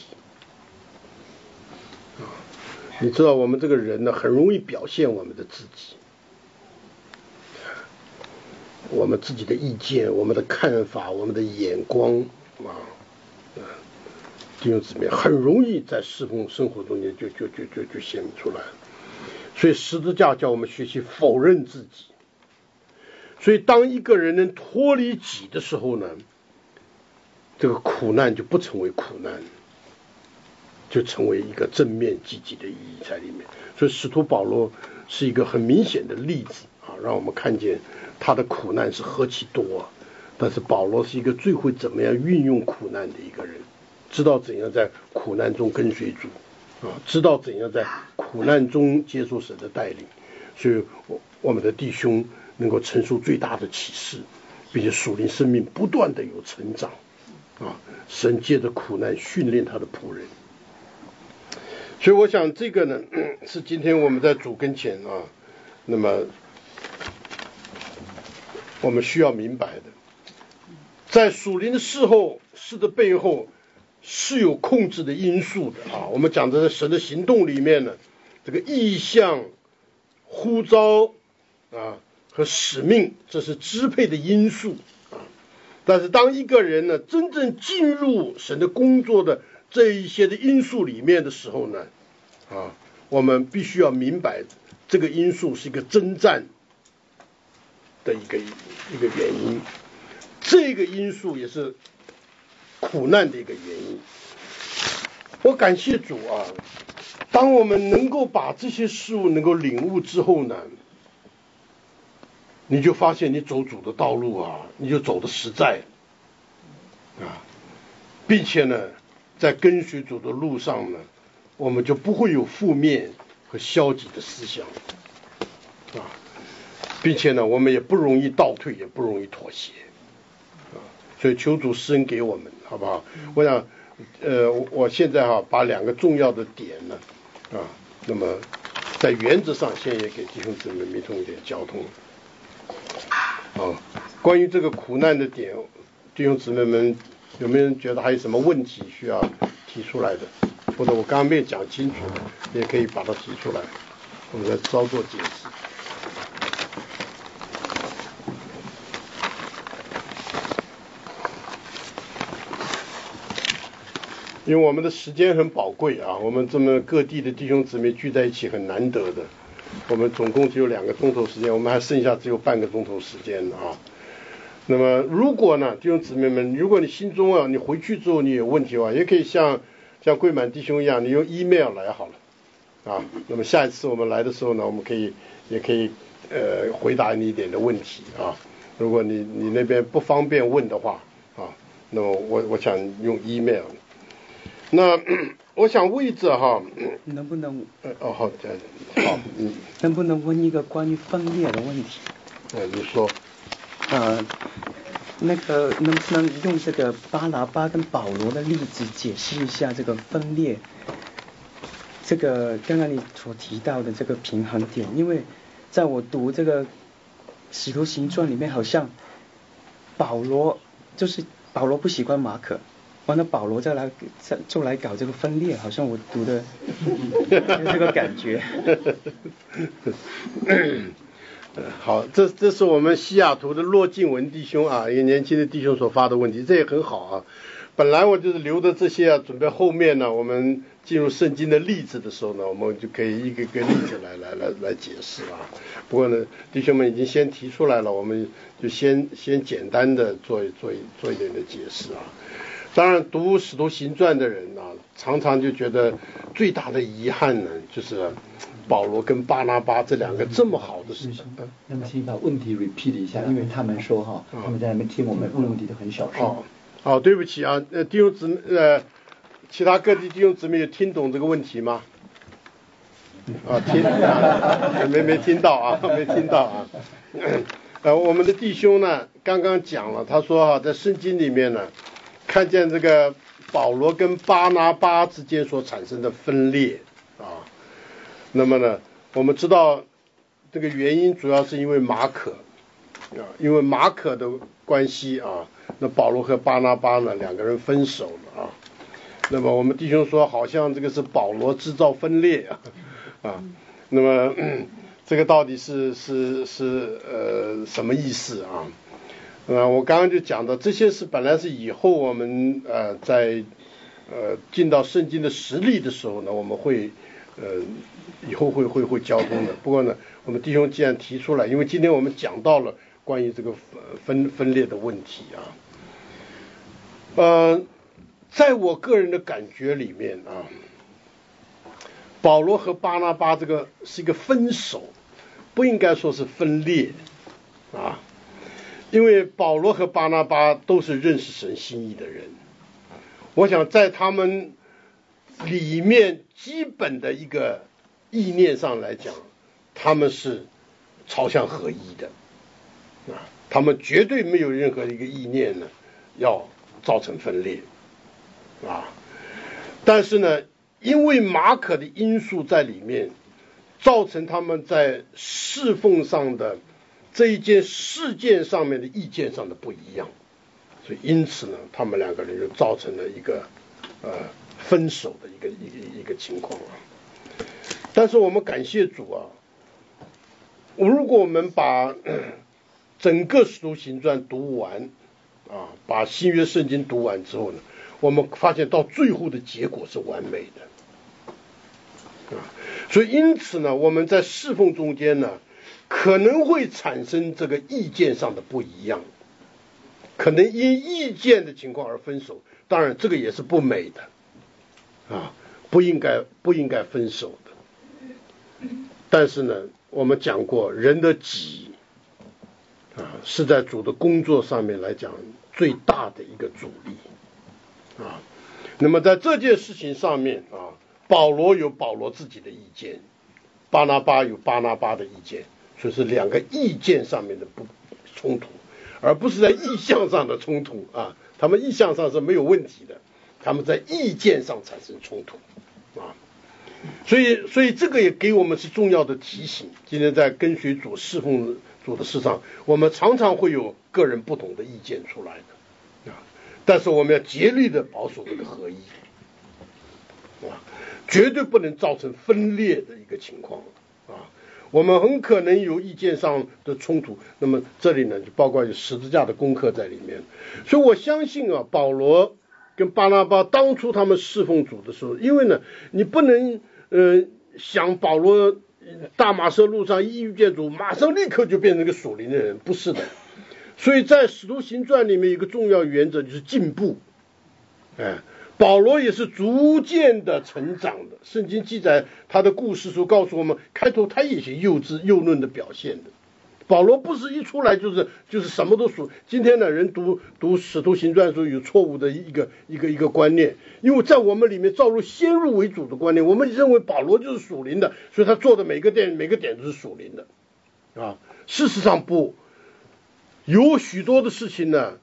S1: 你知道我们这个人呢，很容易表现我们的自己，我们自己的意见，我们的看法，我们的眼光弟兄姊妹很容易在侍奉生活中间就显出来所以十字架叫我们学习否认自己。所以当一个人能脱离己的时候呢，这个苦难就不成为苦难，就成为一个正面积极的意义在里面。所以使徒保罗是一个很明显的例子啊，让我们看见他的苦难是何其多啊。但是保罗是一个最会怎么样运用苦难的一个人，知道怎样在苦难中跟随主啊，知道怎样在苦难中接受神的带领。所以我们的弟兄能够承受最大的启示，并且属灵生命不断的有成长啊，神借着苦难训练他的仆人。所以我想这个呢是今天我们在主跟前啊，那么我们需要明白的，在属灵的事的背后是有控制的因素的啊。我们讲的神的行动里面呢，这个意向、呼召啊和使命，这是支配的因素啊。但是当一个人呢真正进入神的工作的这一些的因素里面的时候呢，啊，我们必须要明白这个因素是一个征战的一个原因，这个因素也是苦难的一个原因。我感谢主啊，当我们能够把这些事物能够领悟之后呢，你就发现你走主的道路啊，你就走得实在啊，并且呢在跟随主的路上呢，我们就不会有负面和消极的思想啊，并且呢我们也不容易倒退，也不容易妥协啊。所以求主施恩给我们，好不好？我想我现在把两个重要的点呢啊，那么在原则上先也给弟兄姊妹密通一点交通啊。关于这个苦难的点，弟兄姊妹们有没有人觉得还有什么问题需要提出来的，或者我刚刚没有讲清楚的，也可以把它提出来，我们来稍作解释。因为我们的时间很宝贵啊，我们这么各地的弟兄姊妹聚在一起很难得的，我们总共只有2个钟头时间，我们还剩下只有半个钟头时间啊。那么如果呢，弟兄姊妹们，如果你心中啊，你回去之后你有问题的话，也可以像贵满弟兄一样，你用 email 来好了啊。那么下一次我们来的时候呢，我们也可以回答你一点的问题啊。如果你那边不方便问的话啊，那么我想用 email。那我想问着
S5: 能不能
S1: 好，
S5: 能不能问一个关于分裂的问题？
S1: 你说。
S5: 那个能不能用这个巴拿巴跟保罗的例子解释一下这个分裂？这个刚刚你所提到的这个平衡点，因为在我读这个使徒行传里面，好像保罗不喜欢马可。完了，保罗再来搞这个分裂，好像我读的这个感觉。
S1: 好，这是我们西雅图的骆静文弟兄啊，一个年轻的弟兄所发的问题，这也很好啊。本来我就是留的这些啊，准备后面呢，我们进入圣经的例子的时候呢，我们就可以一个个例子来解释啊。不过呢，弟兄们已经先提出来了，我们就先简单的做一点的解释啊。当然，读使徒行传的人啊，常常就觉得最大的遗憾呢，就是保罗跟巴拿巴这2个这么好的事情。
S6: 那么请把问题 repeat 一下，因为他们说他们在那边听我们问问题都很小声。
S1: 好，对不起啊，弟兄姊妹，其他各地弟兄姊妹有听懂这个问题吗？没听到啊，没听到啊。我们的弟兄呢，刚刚讲了，他说在圣经里面呢，看见这个保罗跟巴拿巴之间所产生的分裂啊。那么呢，我们知道这个原因主要是因为马可啊，因为马可的关系啊，那保罗和巴拿巴呢2个人分手了啊。那么我们弟兄说，好像这个是保罗制造分裂啊。那么这个到底是什么意思啊？我刚刚就讲到，这些是本来是以后我们在进到圣经的实例的时候呢，我们会以后会交通的。不过呢，我们弟兄既然提出来，因为今天我们讲到了关于这个分裂的问题啊，在我个人的感觉里面啊，保罗和巴拿巴这个是一个分手，不应该说是分裂啊，因为保罗和巴拿巴都是认识神心意的人，我想在他们里面基本的一个意念上来讲，他们是朝向合一的啊，他们绝对没有任何一个意念呢要造成分裂啊。但是呢，因为马可的因素在里面，造成他们在侍奉上的这一件事件上面的意见上的不一样，所以因此呢，他们两个人就造成了一个分手的一个情况啊。但是我们感谢主啊，如果我们把整个使徒行传读完啊，把新约圣经读完之后呢，我们发现到最后的结果是完美的啊。所以因此呢，我们在侍奉中间呢，可能会产生这个意见上的不一样，可能因意见的情况而分手，当然这个也是不美的啊，不应该分手的。但是呢，我们讲过，人的己啊，是在主的工作上面来讲最大的一个阻力啊。那么在这件事情上面啊，保罗有保罗自己的意见，巴拿巴有巴拿巴的意见，所以是两个意见上面的不冲突，而不是在意向上的冲突啊。他们意向上是没有问题的，他们在意见上产生冲突啊。所以这个也给我们是重要的提醒。今天在跟随主侍奉主的事上，我们常常会有个人不同的意见出来的啊，但是我们要竭力的保守这个合一啊，绝对不能造成分裂的一个情况啊。我们很可能有意见上的冲突，那么这里呢就包括有十字架的功课在里面。所以我相信啊，保罗跟巴拿巴当初他们侍奉主的时候，因为呢你不能想保罗大马色路上一遇见主马上立刻就变成一个属灵的人，不是的。所以在使徒行传里面有一个重要原则就是进步，保罗也是逐渐的成长的。圣经记载他的故事书告诉我们，开头他也是幼稚幼嫩的表现的。保罗不是一出来就是什么都属。今天的人读使徒行传的时候有错误的一个观念，因为在我们里面造入先入为主的观念，我们认为保罗就是属灵的，所以他做的每个点都是属灵的啊。事实上不，有许多的事情呢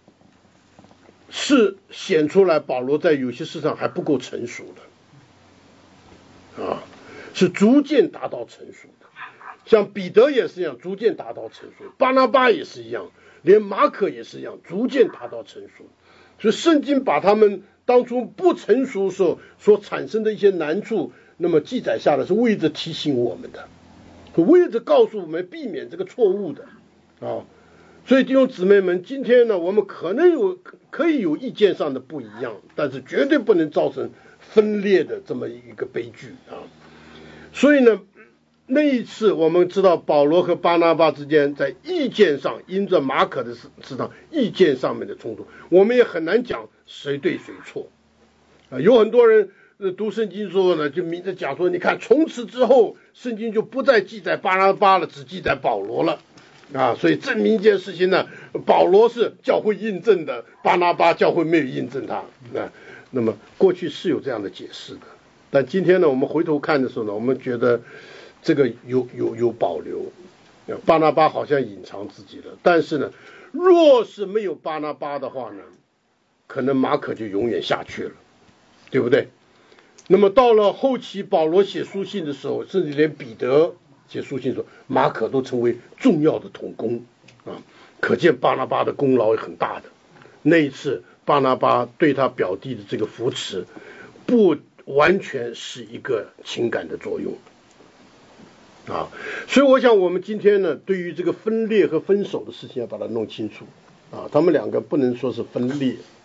S1: 是显出来保罗在有些事上还不够成熟的啊，是逐渐达到成熟的。像彼得也是一样，逐渐达到成熟；巴拿巴也是一样，连马可也是一样，逐渐达到成熟。所以圣经把他们当初不成熟时候所产生的一些难处，那么记载下来是为着提醒我们的，为着告诉我们避免这个错误的啊。所以弟兄姊妹们，今天呢，我们可以有意见上的不一样，但是绝对不能造成分裂的这么一个悲剧啊。所以呢，那一次我们知道保罗和巴拿巴之间在意见上，因着马可的事上意见上面的冲突，我们也很难讲谁对谁错啊。有很多人读圣经说呢，就明着讲说，你看从此之后圣经就不再记载巴拿巴了，只记载保罗了啊。所以证明一件事情呢，保罗是教会印证的，巴拿巴教会没有印证他啊。那么过去是有这样的解释的，但今天呢，我们回头看的时候呢，我们觉得这个有保留，巴拿巴好像隐藏自己了。但是呢，若是没有巴拿巴的话呢，可能马可就永远下去了，对不对？那么到了后期保罗写书信的时候，甚至连彼得写书信的时候，马可都成为重要的同工啊，可见巴拿巴的功劳也很大的。那一次巴拿巴对他表弟的这个扶持，不完全是一个情感的作用啊。所以我想我们今天呢，对于这个分裂和分手的事情要把它弄清楚啊，他们两个不能说是分裂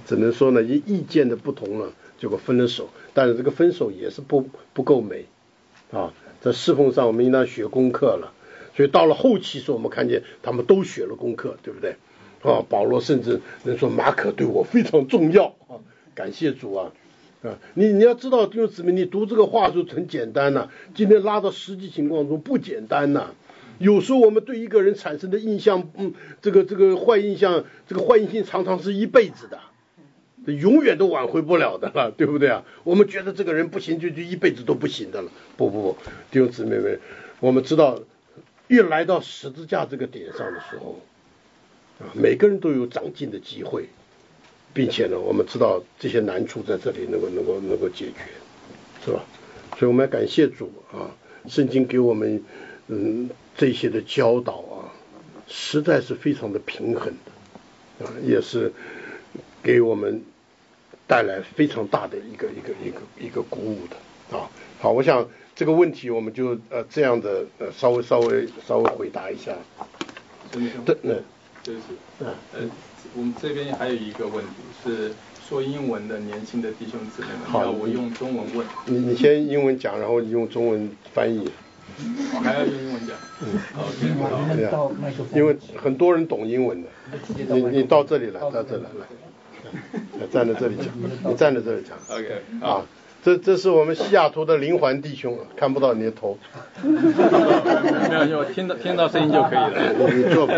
S1: 只能说呢，因意见的不同了，结果分了手。但是这个分手也是不够美啊，在侍奉上我们应当学功课了。所以到了后期时候，我们看见他们都学了功课，对不对？啊，保罗甚至能说马可对我非常重要啊，感谢主啊！啊，你要知道，弟兄姊妹，你读这个话就很简单呐、今天拉到实际情况中不简单呐、有时候我们对一个人产生的印象，这个坏印象，这个坏印象常常是一辈子的，永远都挽回不了的了，对不对啊？我们觉得这个人不行，就一辈子都不行的了。不，弟兄姊妹们，我们知道，一来到十字架这个点上的时候，啊，每个人都有长进的机会，并且呢，我们知道这些难处在这里能够解决，是吧？所以我们要感谢主啊，圣经给我们这些的教导啊，实在是非常的平衡的啊，也是给我们带来非常大的一个鼓舞的啊。好，我想这个问题我们就这样的稍微回答一下。
S7: 对，就是我们这边还有一个问题是说英文的年轻的弟兄姊妹们，要我用中文问。
S1: 你先英文讲，然后用中文翻译。
S7: 我还要用英文讲。
S1: 对啊，因为很多人懂英文的。你到这里来，到这里来，站在这里讲，你站在这里讲。
S7: OK
S1: 啊，这是我们西雅图的灵环弟兄，看不到你的头。
S7: 没有，听到声音就可以了。
S1: 你坐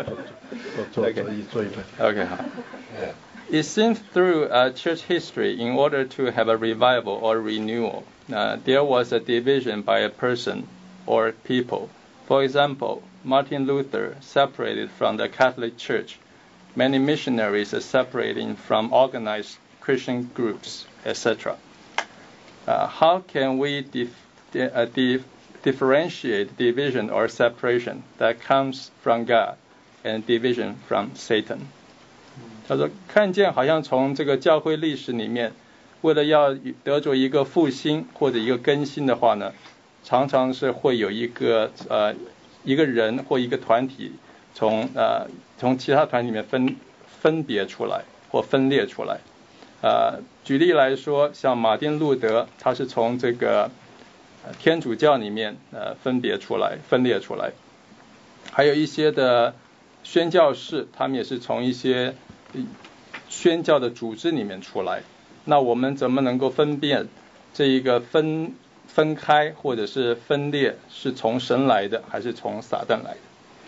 S1: 一排。
S7: OK 好。It seems through church history, in order to have a revival or renewal, there was a division by a person or people. For example, Martin Luther separated from the Catholic Church. Many missionaries are separating from organized Christian groups, etc. How can we differentiate division or separation that comes from God and division from Satan? 他说看见好像从这个教会历史里面，为了要得着一个复兴或者一个更新的话呢，常常是会有一个人或一个团体从其他团体里面分别出来或分裂出来。举例来说，像马丁路德，他是从这个天主教里面分裂出来，还有一些的宣教士，他们也是从一些宣教的组织里面出来。那我们怎么能够分辨这一个分开或者是分裂是从神来的还是从撒旦来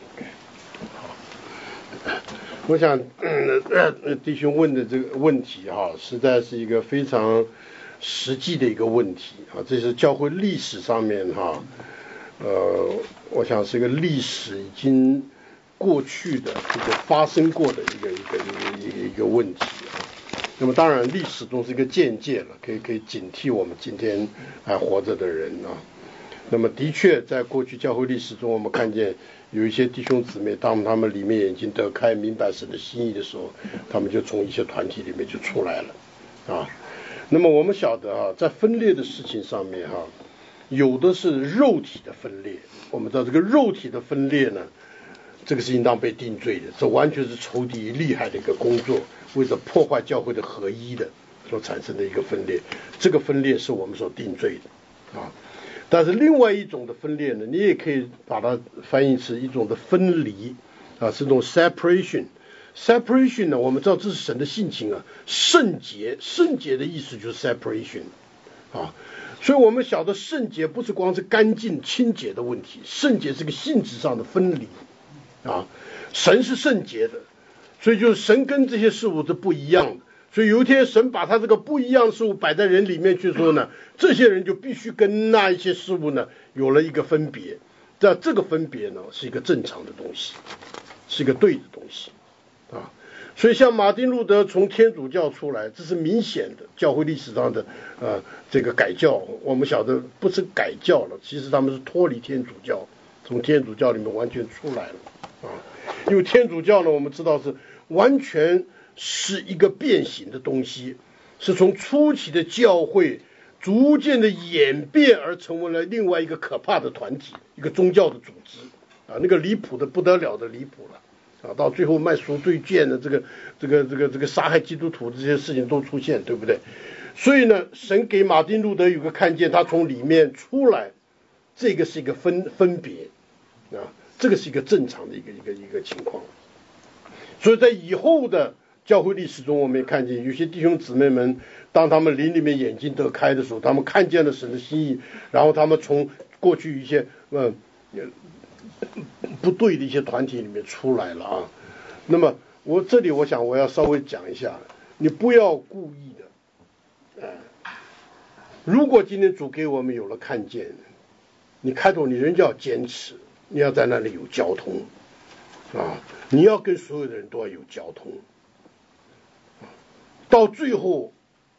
S7: 的？
S1: 我想弟兄问的这个问题哈，实在是一个非常实际的一个问题啊，这是教会历史上面哈，我想是一个历史已经过去的这个发生过的一个问题啊。那么当然历史中是一个见解了，可以警惕我们今天还活着的人啊。那么的确在过去教会历史中，我们看见有一些弟兄姊妹，当他们里面眼睛得开，明白神的心意的时候，他们就从一些团体里面就出来了啊。那么我们晓得啊，在分裂的事情上面哈，有的是肉体的分裂。我们知道这个肉体的分裂呢，这个是应当被定罪的，这完全是仇敌厉害的一个工作，为了破坏教会的合一的所产生的一个分裂。这个分裂是我们所定罪的啊。但是另外一种的分裂呢，你也可以把它翻译成一种的分离啊，是一种 separation。separation 呢，我们知道这是神的性情啊，圣洁的意思就是 separation 啊。所以我们晓得圣洁不是光是干净清洁的问题，圣洁是个性质上的分离啊。神是圣洁的，所以就是神跟这些事物是不一样的。所以有一天神把他这个不一样的事物摆在人里面去说呢，这些人就必须跟那一些事物呢有了一个分别。这个分别呢是一个正常的东西，是一个对的东西啊。所以像马丁路德从天主教出来，这是明显的教会历史上的这个改教。我们晓得不是改教了，其实他们是脱离天主教，从天主教里面完全出来了啊。因为天主教呢，我们知道是完全是一个变形的东西，是从初期的教会逐渐的演变而成为了另外一个可怕的团体，一个宗教的组织啊，那个离谱的不得了的离谱了啊，到最后卖赎罪券的这个杀害基督徒这些事情都出现，对不对？所以呢，神给马丁路德有个看见，他从里面出来，这个是一个分别啊，这个是一个正常的一个情况。所以在以后的教会历史中，我们也看见有些弟兄姊妹们，当他们灵里面眼睛得开的时候，他们看见了神的心意，然后他们从过去一些不对的一些团体里面出来了啊。那么我想我要稍微讲一下，你不要故意的，如果今天主给我们有了看见，你开头你仍旧要坚持，你要在那里有交通啊，你要跟所有的人都要有交通，到最后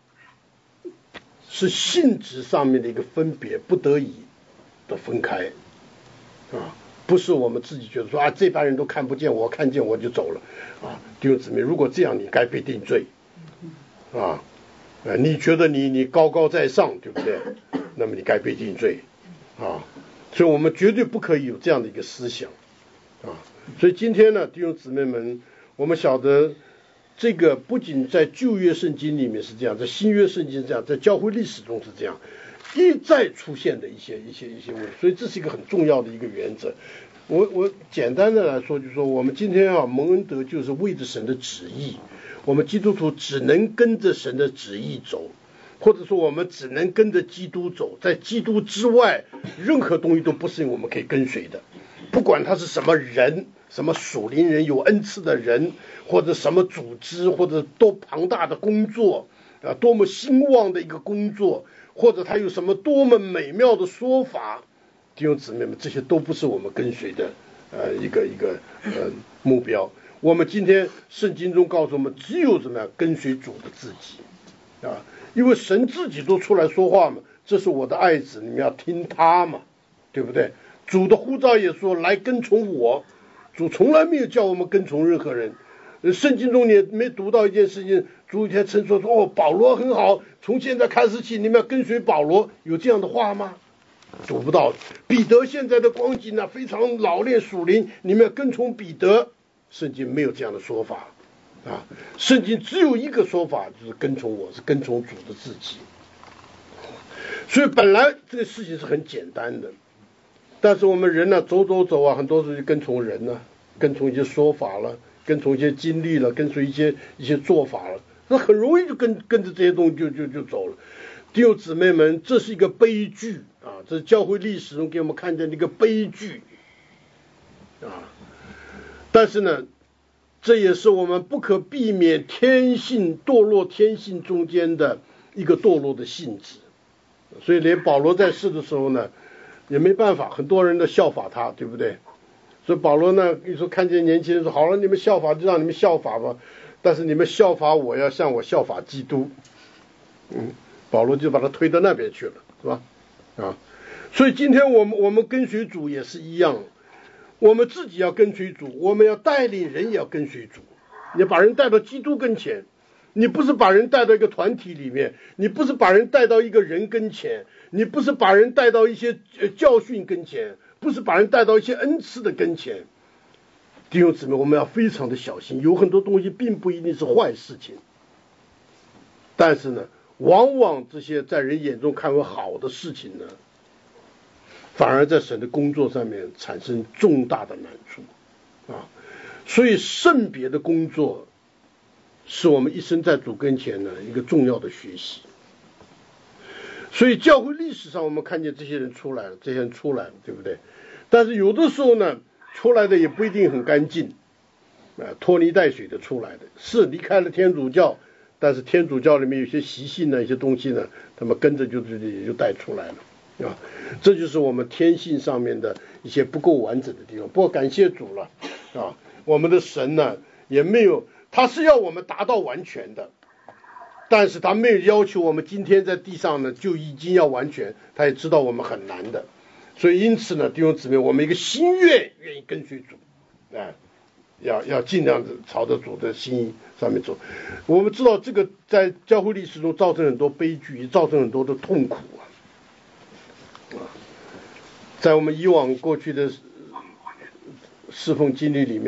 S1: 是性质上面的一个分别，不得已的分开啊。不是我们自己觉得说啊，这帮人都看不见，我看见我就走了啊。弟兄姊妹，如果这样，你该被定罪啊。你觉得你高高在上，对不对？那么你该被定罪啊。所以我们绝对不可以有这样的一个思想啊。所以今天呢，弟兄姊妹们，我们晓得这个不仅在旧约圣经里面是这样，在新约圣经是这样，在教会历史中是这样。一再出现的一些问题，所以这是一个很重要的一个原则。我简单的来说，就是说我们今天蒙恩德就是为着神的旨意，我们基督徒只能跟着神的旨意走，或者说我们只能跟着基督走，在基督之外，任何东西都不是我们可以跟随的，不管他是什么人，什么属灵人，有恩赐的人，或者什么组织，或者多庞大的工作啊，多么兴旺的一个工作。或者他有什么多么美妙的说法，弟兄姊妹们，这些都不是我们跟随的一个目标。我们今天圣经中告诉我们，只有怎么样跟随主的自己啊，因为神自己都出来说话嘛，这是我的爱子，你们要听他嘛，对不对？主的呼召也说来跟从我，主从来没有叫我们跟从任何人。圣经中你也没读到一件事情，主一天曾说哦，保罗很好，从现在开始起你们要跟随保罗，有这样的话吗？读不到。彼得现在的光景呢，非常老练属灵，你们要跟从彼得，圣经没有这样的说法啊。圣经只有一个说法，就是跟从我，是跟从主的自己。所以本来这个事情是很简单的，但是我们人呢，走啊，很多时候就跟从人呢，跟从一些说法了。跟从一些经历了，跟随一些做法了，那很容易就跟着这些东西就走了。弟兄姊妹们，这是一个悲剧啊！这是教会历史中给我们看见的一个悲剧啊！但是呢，这也是我们不可避免堕落天性中间的一个堕落的性质。所以连保罗在世的时候呢，也没办法，很多人都效法他，对不对？所以保罗呢，你说看见年轻人说好了，你们效法就让你们效法吧，但是你们效法我要像我效法基督，保罗就把他推到那边去了，是吧？啊，所以今天我们跟随主也是一样，我们自己要跟随主，我们要带领人也要跟随主，你把人带到基督跟前，你不是把人带到一个团体里面，你不是把人带到一个人跟前，你不是把人带到一些教训跟前。不是把人带到一些恩赐的跟前，弟兄姊妹，我们要非常的小心。有很多东西并不一定是坏事情，但是呢，往往这些在人眼中看为好的事情呢，反而在神的工作上面产生重大的难处啊。所以圣别的工作是我们一生在主跟前的一个重要的学习。所以教会历史上我们看见这些人出来了，对不对？但是有的时候呢，出来的也不一定很干净，拖泥带水的出来的，是离开了天主教，但是天主教里面有些习性呢，一些东西呢，他们跟着也就带出来了啊。这就是我们天性上面的一些不够完整的地方。不过感谢主了啊，我们的神呢也没有，他是要我们达到完全的。但是他没有要求我们今天在地上呢就已经要完全，他也知道我们很难的，所以因此呢，弟兄姊妹，我们一个心愿意跟随主，要尽量的朝着主的心意上面走。我们知道这个在教会历史中造成很多悲剧，也造成很多的痛苦啊。在我们以往过去的侍奉经历里面，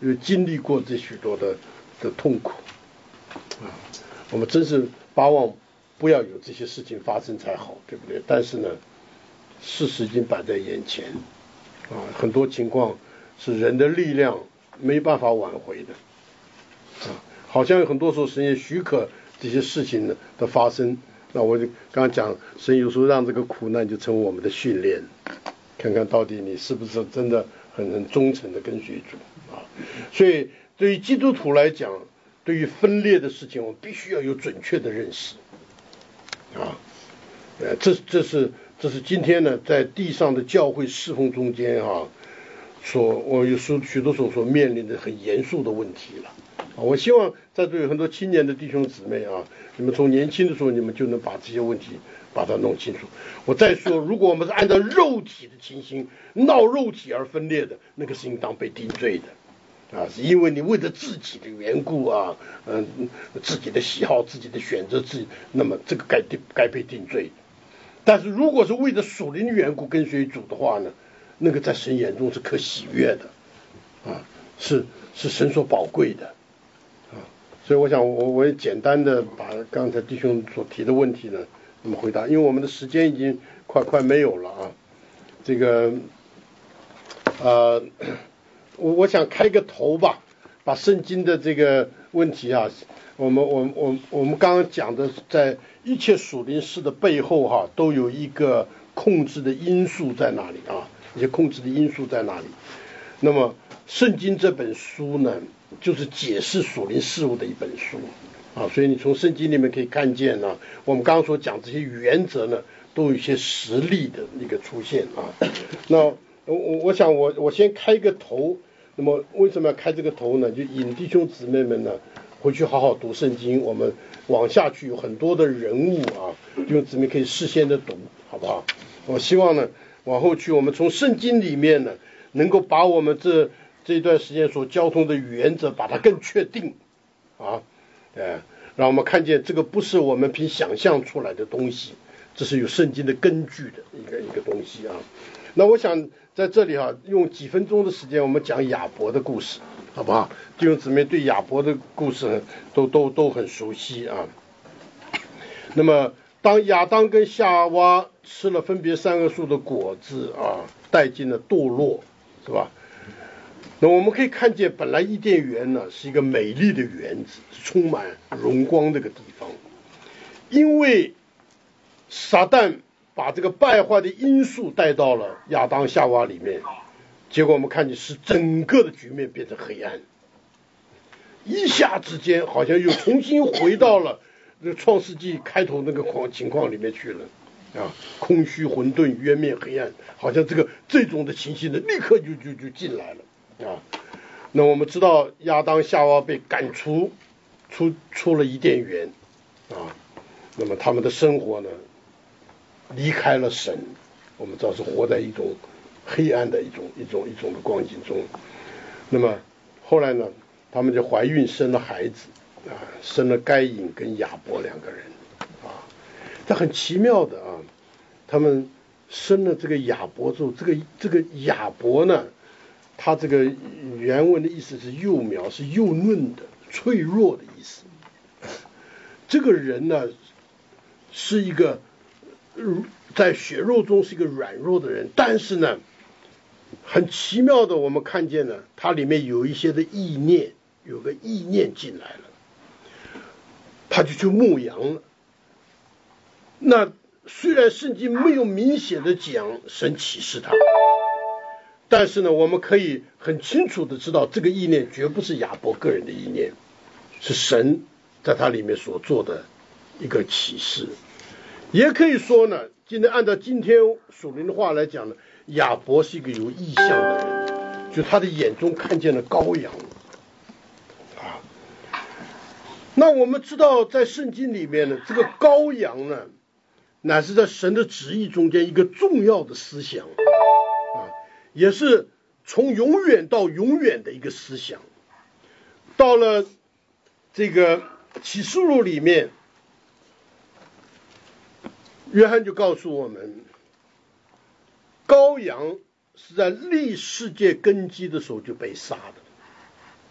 S1: 有经历过这许多的痛苦啊，我们真是巴望不要有这些事情发生才好，对不对？但是呢，事实已经摆在眼前啊，很多情况是人的力量没办法挽回的啊，好像有很多时候神也许可这些事情的发生。那我就刚刚讲，神有时候让这个苦难就成为我们的训练，看看到底你是不是真的很忠诚的跟随主啊。所以对于基督徒来讲，对于分裂的事情，我们必须要有准确的认识啊。这是今天呢，在地上的教会侍奉中间啊，我有许多所面临的很严肃的问题了。我希望在座有很多青年的弟兄姊妹啊，你们从年轻的时候你们就能把这些问题把它弄清楚。我再说，如果我们是按照肉体的情形闹肉体而分裂的，那个是应当被定罪的啊，是因为你为了自己的缘故啊，自己的喜好、自己的选择，那么这个该被定罪。但是如果是为了属灵的缘故跟随主的话呢，那个在神眼中是可喜悦的啊，是神所宝贵的。所以我想我也简单的把刚才弟兄所提的问题呢，那么回答，因为我们的时间已经快没有了啊。这个我想开个头吧，把圣经的这个问题啊，我们刚刚讲的，在一切属灵事的背后哈，都有一个控制的因素在哪里啊？一些控制的因素在哪里？那么圣经这本书呢，就是解释属灵事物的一本书啊，所以你从圣经里面可以看见呢，我们刚刚所讲这些原则呢，都有一些实例的一个出现啊。那我想我先开个头，那么为什么要开这个头呢？就引弟兄姊妹们呢回去好好读圣经，我们往下去有很多的人物啊，弟兄姊妹可以事先的读，好不好？我希望呢往后去我们从圣经里面呢，能够把我们这一段时间所交通的原则把它更确定啊，让我们看见这个不是我们凭想象出来的东西，这是有圣经的根据的一个东西啊。那我想在这里啊，用几分钟的时间，我们讲亚伯的故事，好不好？弟兄姊妹对亚伯的故事都很熟悉啊。那么当亚当跟夏娃吃了分别三个树的果子啊，带进了堕落，是吧？那我们可以看见，本来伊甸园呢是一个美丽的园子，充满荣光这个地方，因为撒旦把这个败坏的因素带到了亚当夏娃里面，结果我们看见是整个的局面变成黑暗，一下之间好像又重新回到了这个创世纪开头那个情况里面去了啊，空虚混沌渊面黑暗，好像这种的情形呢立刻就进来了啊。那我们知道亚当夏娃被赶出了伊甸园啊，那么他们的生活呢离开了神，我们知道是活在一种黑暗的一种的光景中。那么后来呢，他们就怀孕生了孩子啊，生了该隐跟亚伯两个人啊。这很奇妙的啊，他们生了这个亚伯之后，这个亚伯呢，他这个原文的意思是幼苗，是幼嫩的、脆弱的意思。这个人呢，是一个在血肉中是一个软弱的人，但是呢，很奇妙的，我们看见呢，它里面有一些的意念，有个意念进来了，他就去牧羊了。那虽然圣经没有明显的讲神启示他，但是呢，我们可以很清楚的知道，这个意念绝不是亚伯个人的意念，是神在他里面所做的一个启示。也可以说呢，按照今天属灵的话来讲呢，亚伯是一个有异象的人，就他的眼中看见了羔羊啊。那我们知道在圣经里面呢，这个羔羊呢，乃是在神的旨意中间一个重要的思想啊，也是从永远到永远的一个思想。到了这个启示录里面，约翰就告诉我们，羔羊是在立世界根基的时候就被杀的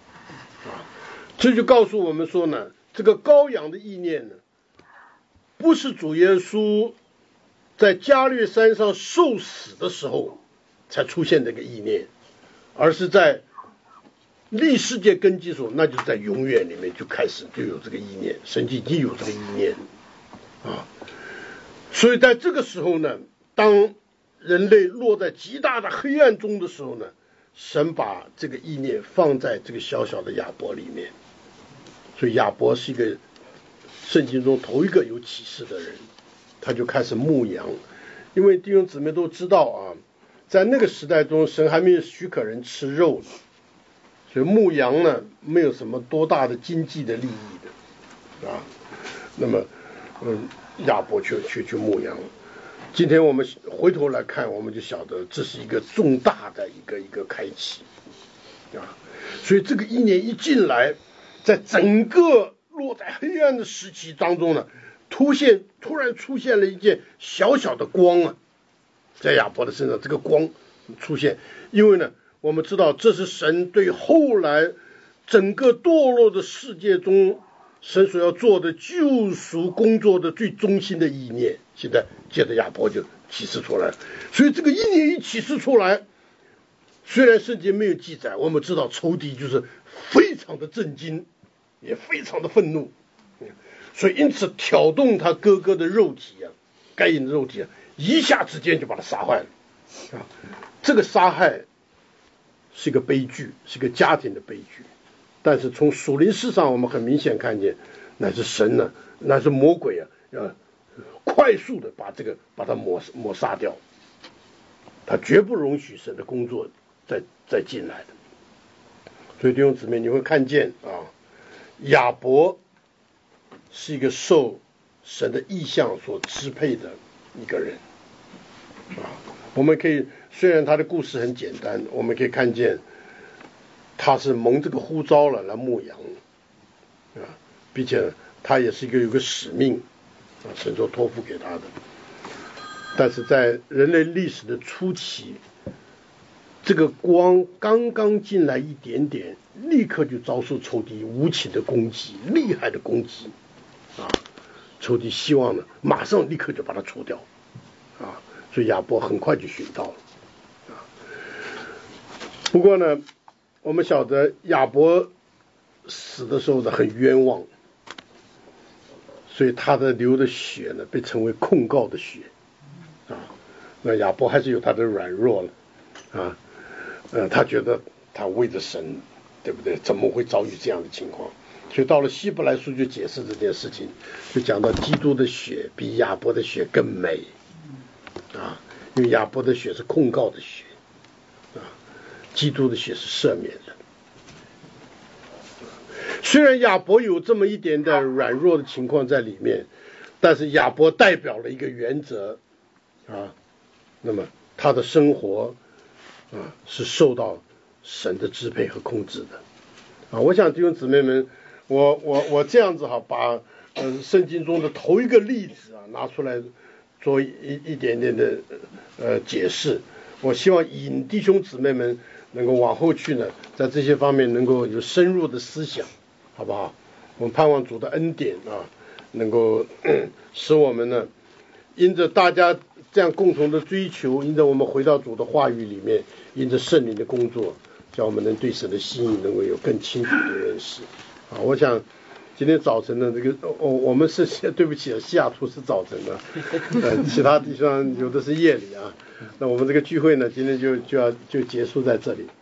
S1: 这就告诉我们说呢，这个羔羊的意念呢，不是主耶稣在加略山上受死的时候才出现这个意念，而是在历世界根基所，那就是在永远里面就开始就有这个意念，神已经有这个意念啊。所以在这个时候呢，当人类落在极大的黑暗中的时候呢，神把这个意念放在这个小小的亚伯里面。所以亚伯是一个圣经中头一个有启示的人，他就开始牧羊。因为弟兄姊妹都知道啊，在那个时代中，神还没有许可人吃肉呢，所以牧羊呢没有什么多大的经济的利益的啊。那么亚伯去牧羊。今天我们回头来看，我们就晓得这是一个重大的一个开启啊。所以这个意念一进来，在整个落在黑暗的时期当中呢，突然出现了一件小小的光啊，在亚伯的身上，这个光出现，因为呢，我们知道这是神对后来整个堕落的世界中神所要做的救赎工作的最中心的意念，现在借着亚伯就启示出来。所以这个意念一启示出来，虽然圣经没有记载，我们知道仇敌就是非常的震惊，也非常的愤怒，所以因此挑动他哥哥的肉体啊，该隐的肉体啊，一下之间就把他杀坏了啊。这个杀害是一个悲剧，是一个家庭的悲剧。但是从属灵事上，我们很明显看见，乃是神呢，乃是魔鬼啊，要快速的把他抹杀掉，他绝不容许神的工作再进来的。所以弟兄姊妹，你会看见啊，亚伯是一个受神的意象所支配的一个人啊。我们可以，虽然他的故事很简单，我们可以看见他是蒙这个呼召了来牧羊啊，并且他也是有个使命啊，神所托付给他的。但是在人类历史的初期，这个光刚刚进来一点点，立刻就遭受仇敌无情的攻击，厉害的攻击啊！仇敌希望呢，马上立刻就把它除掉啊！所以亚伯很快就寻到了啊。不过呢，我们晓得亚伯死的时候呢很冤枉，所以他的流的血呢被称为控告的血啊。那亚伯还是有他的软弱了啊。他觉得他为着神，对不对？怎么会遭遇这样的情况？所以到了希伯来书就解释这件事情，就讲到基督的血比亚伯的血更美啊，因为亚伯的血是控告的血啊，基督的血是赦免的。虽然亚伯有这么一点的软弱的情况在里面，但是亚伯代表了一个原则啊，那么他的生活是受到神的支配和控制的啊。我想弟兄姊妹们，我这样子把圣经中的头一个例子拿出来做一点点的解释。我希望引弟兄姊妹们能够往后去呢，在这些方面能够有深入的思想，好不好？我们盼望主的恩典能够使我们呢，因着大家这样共同的追求，因着我们回到主的话语里面，因着圣灵的工作，叫我们能对神的心意能够有更清楚的认识啊。我想今天早晨的这个我们是对不起，西雅图是早晨的，其他地方有的是夜里啊。那我们这个聚会呢，今天就结束在这里。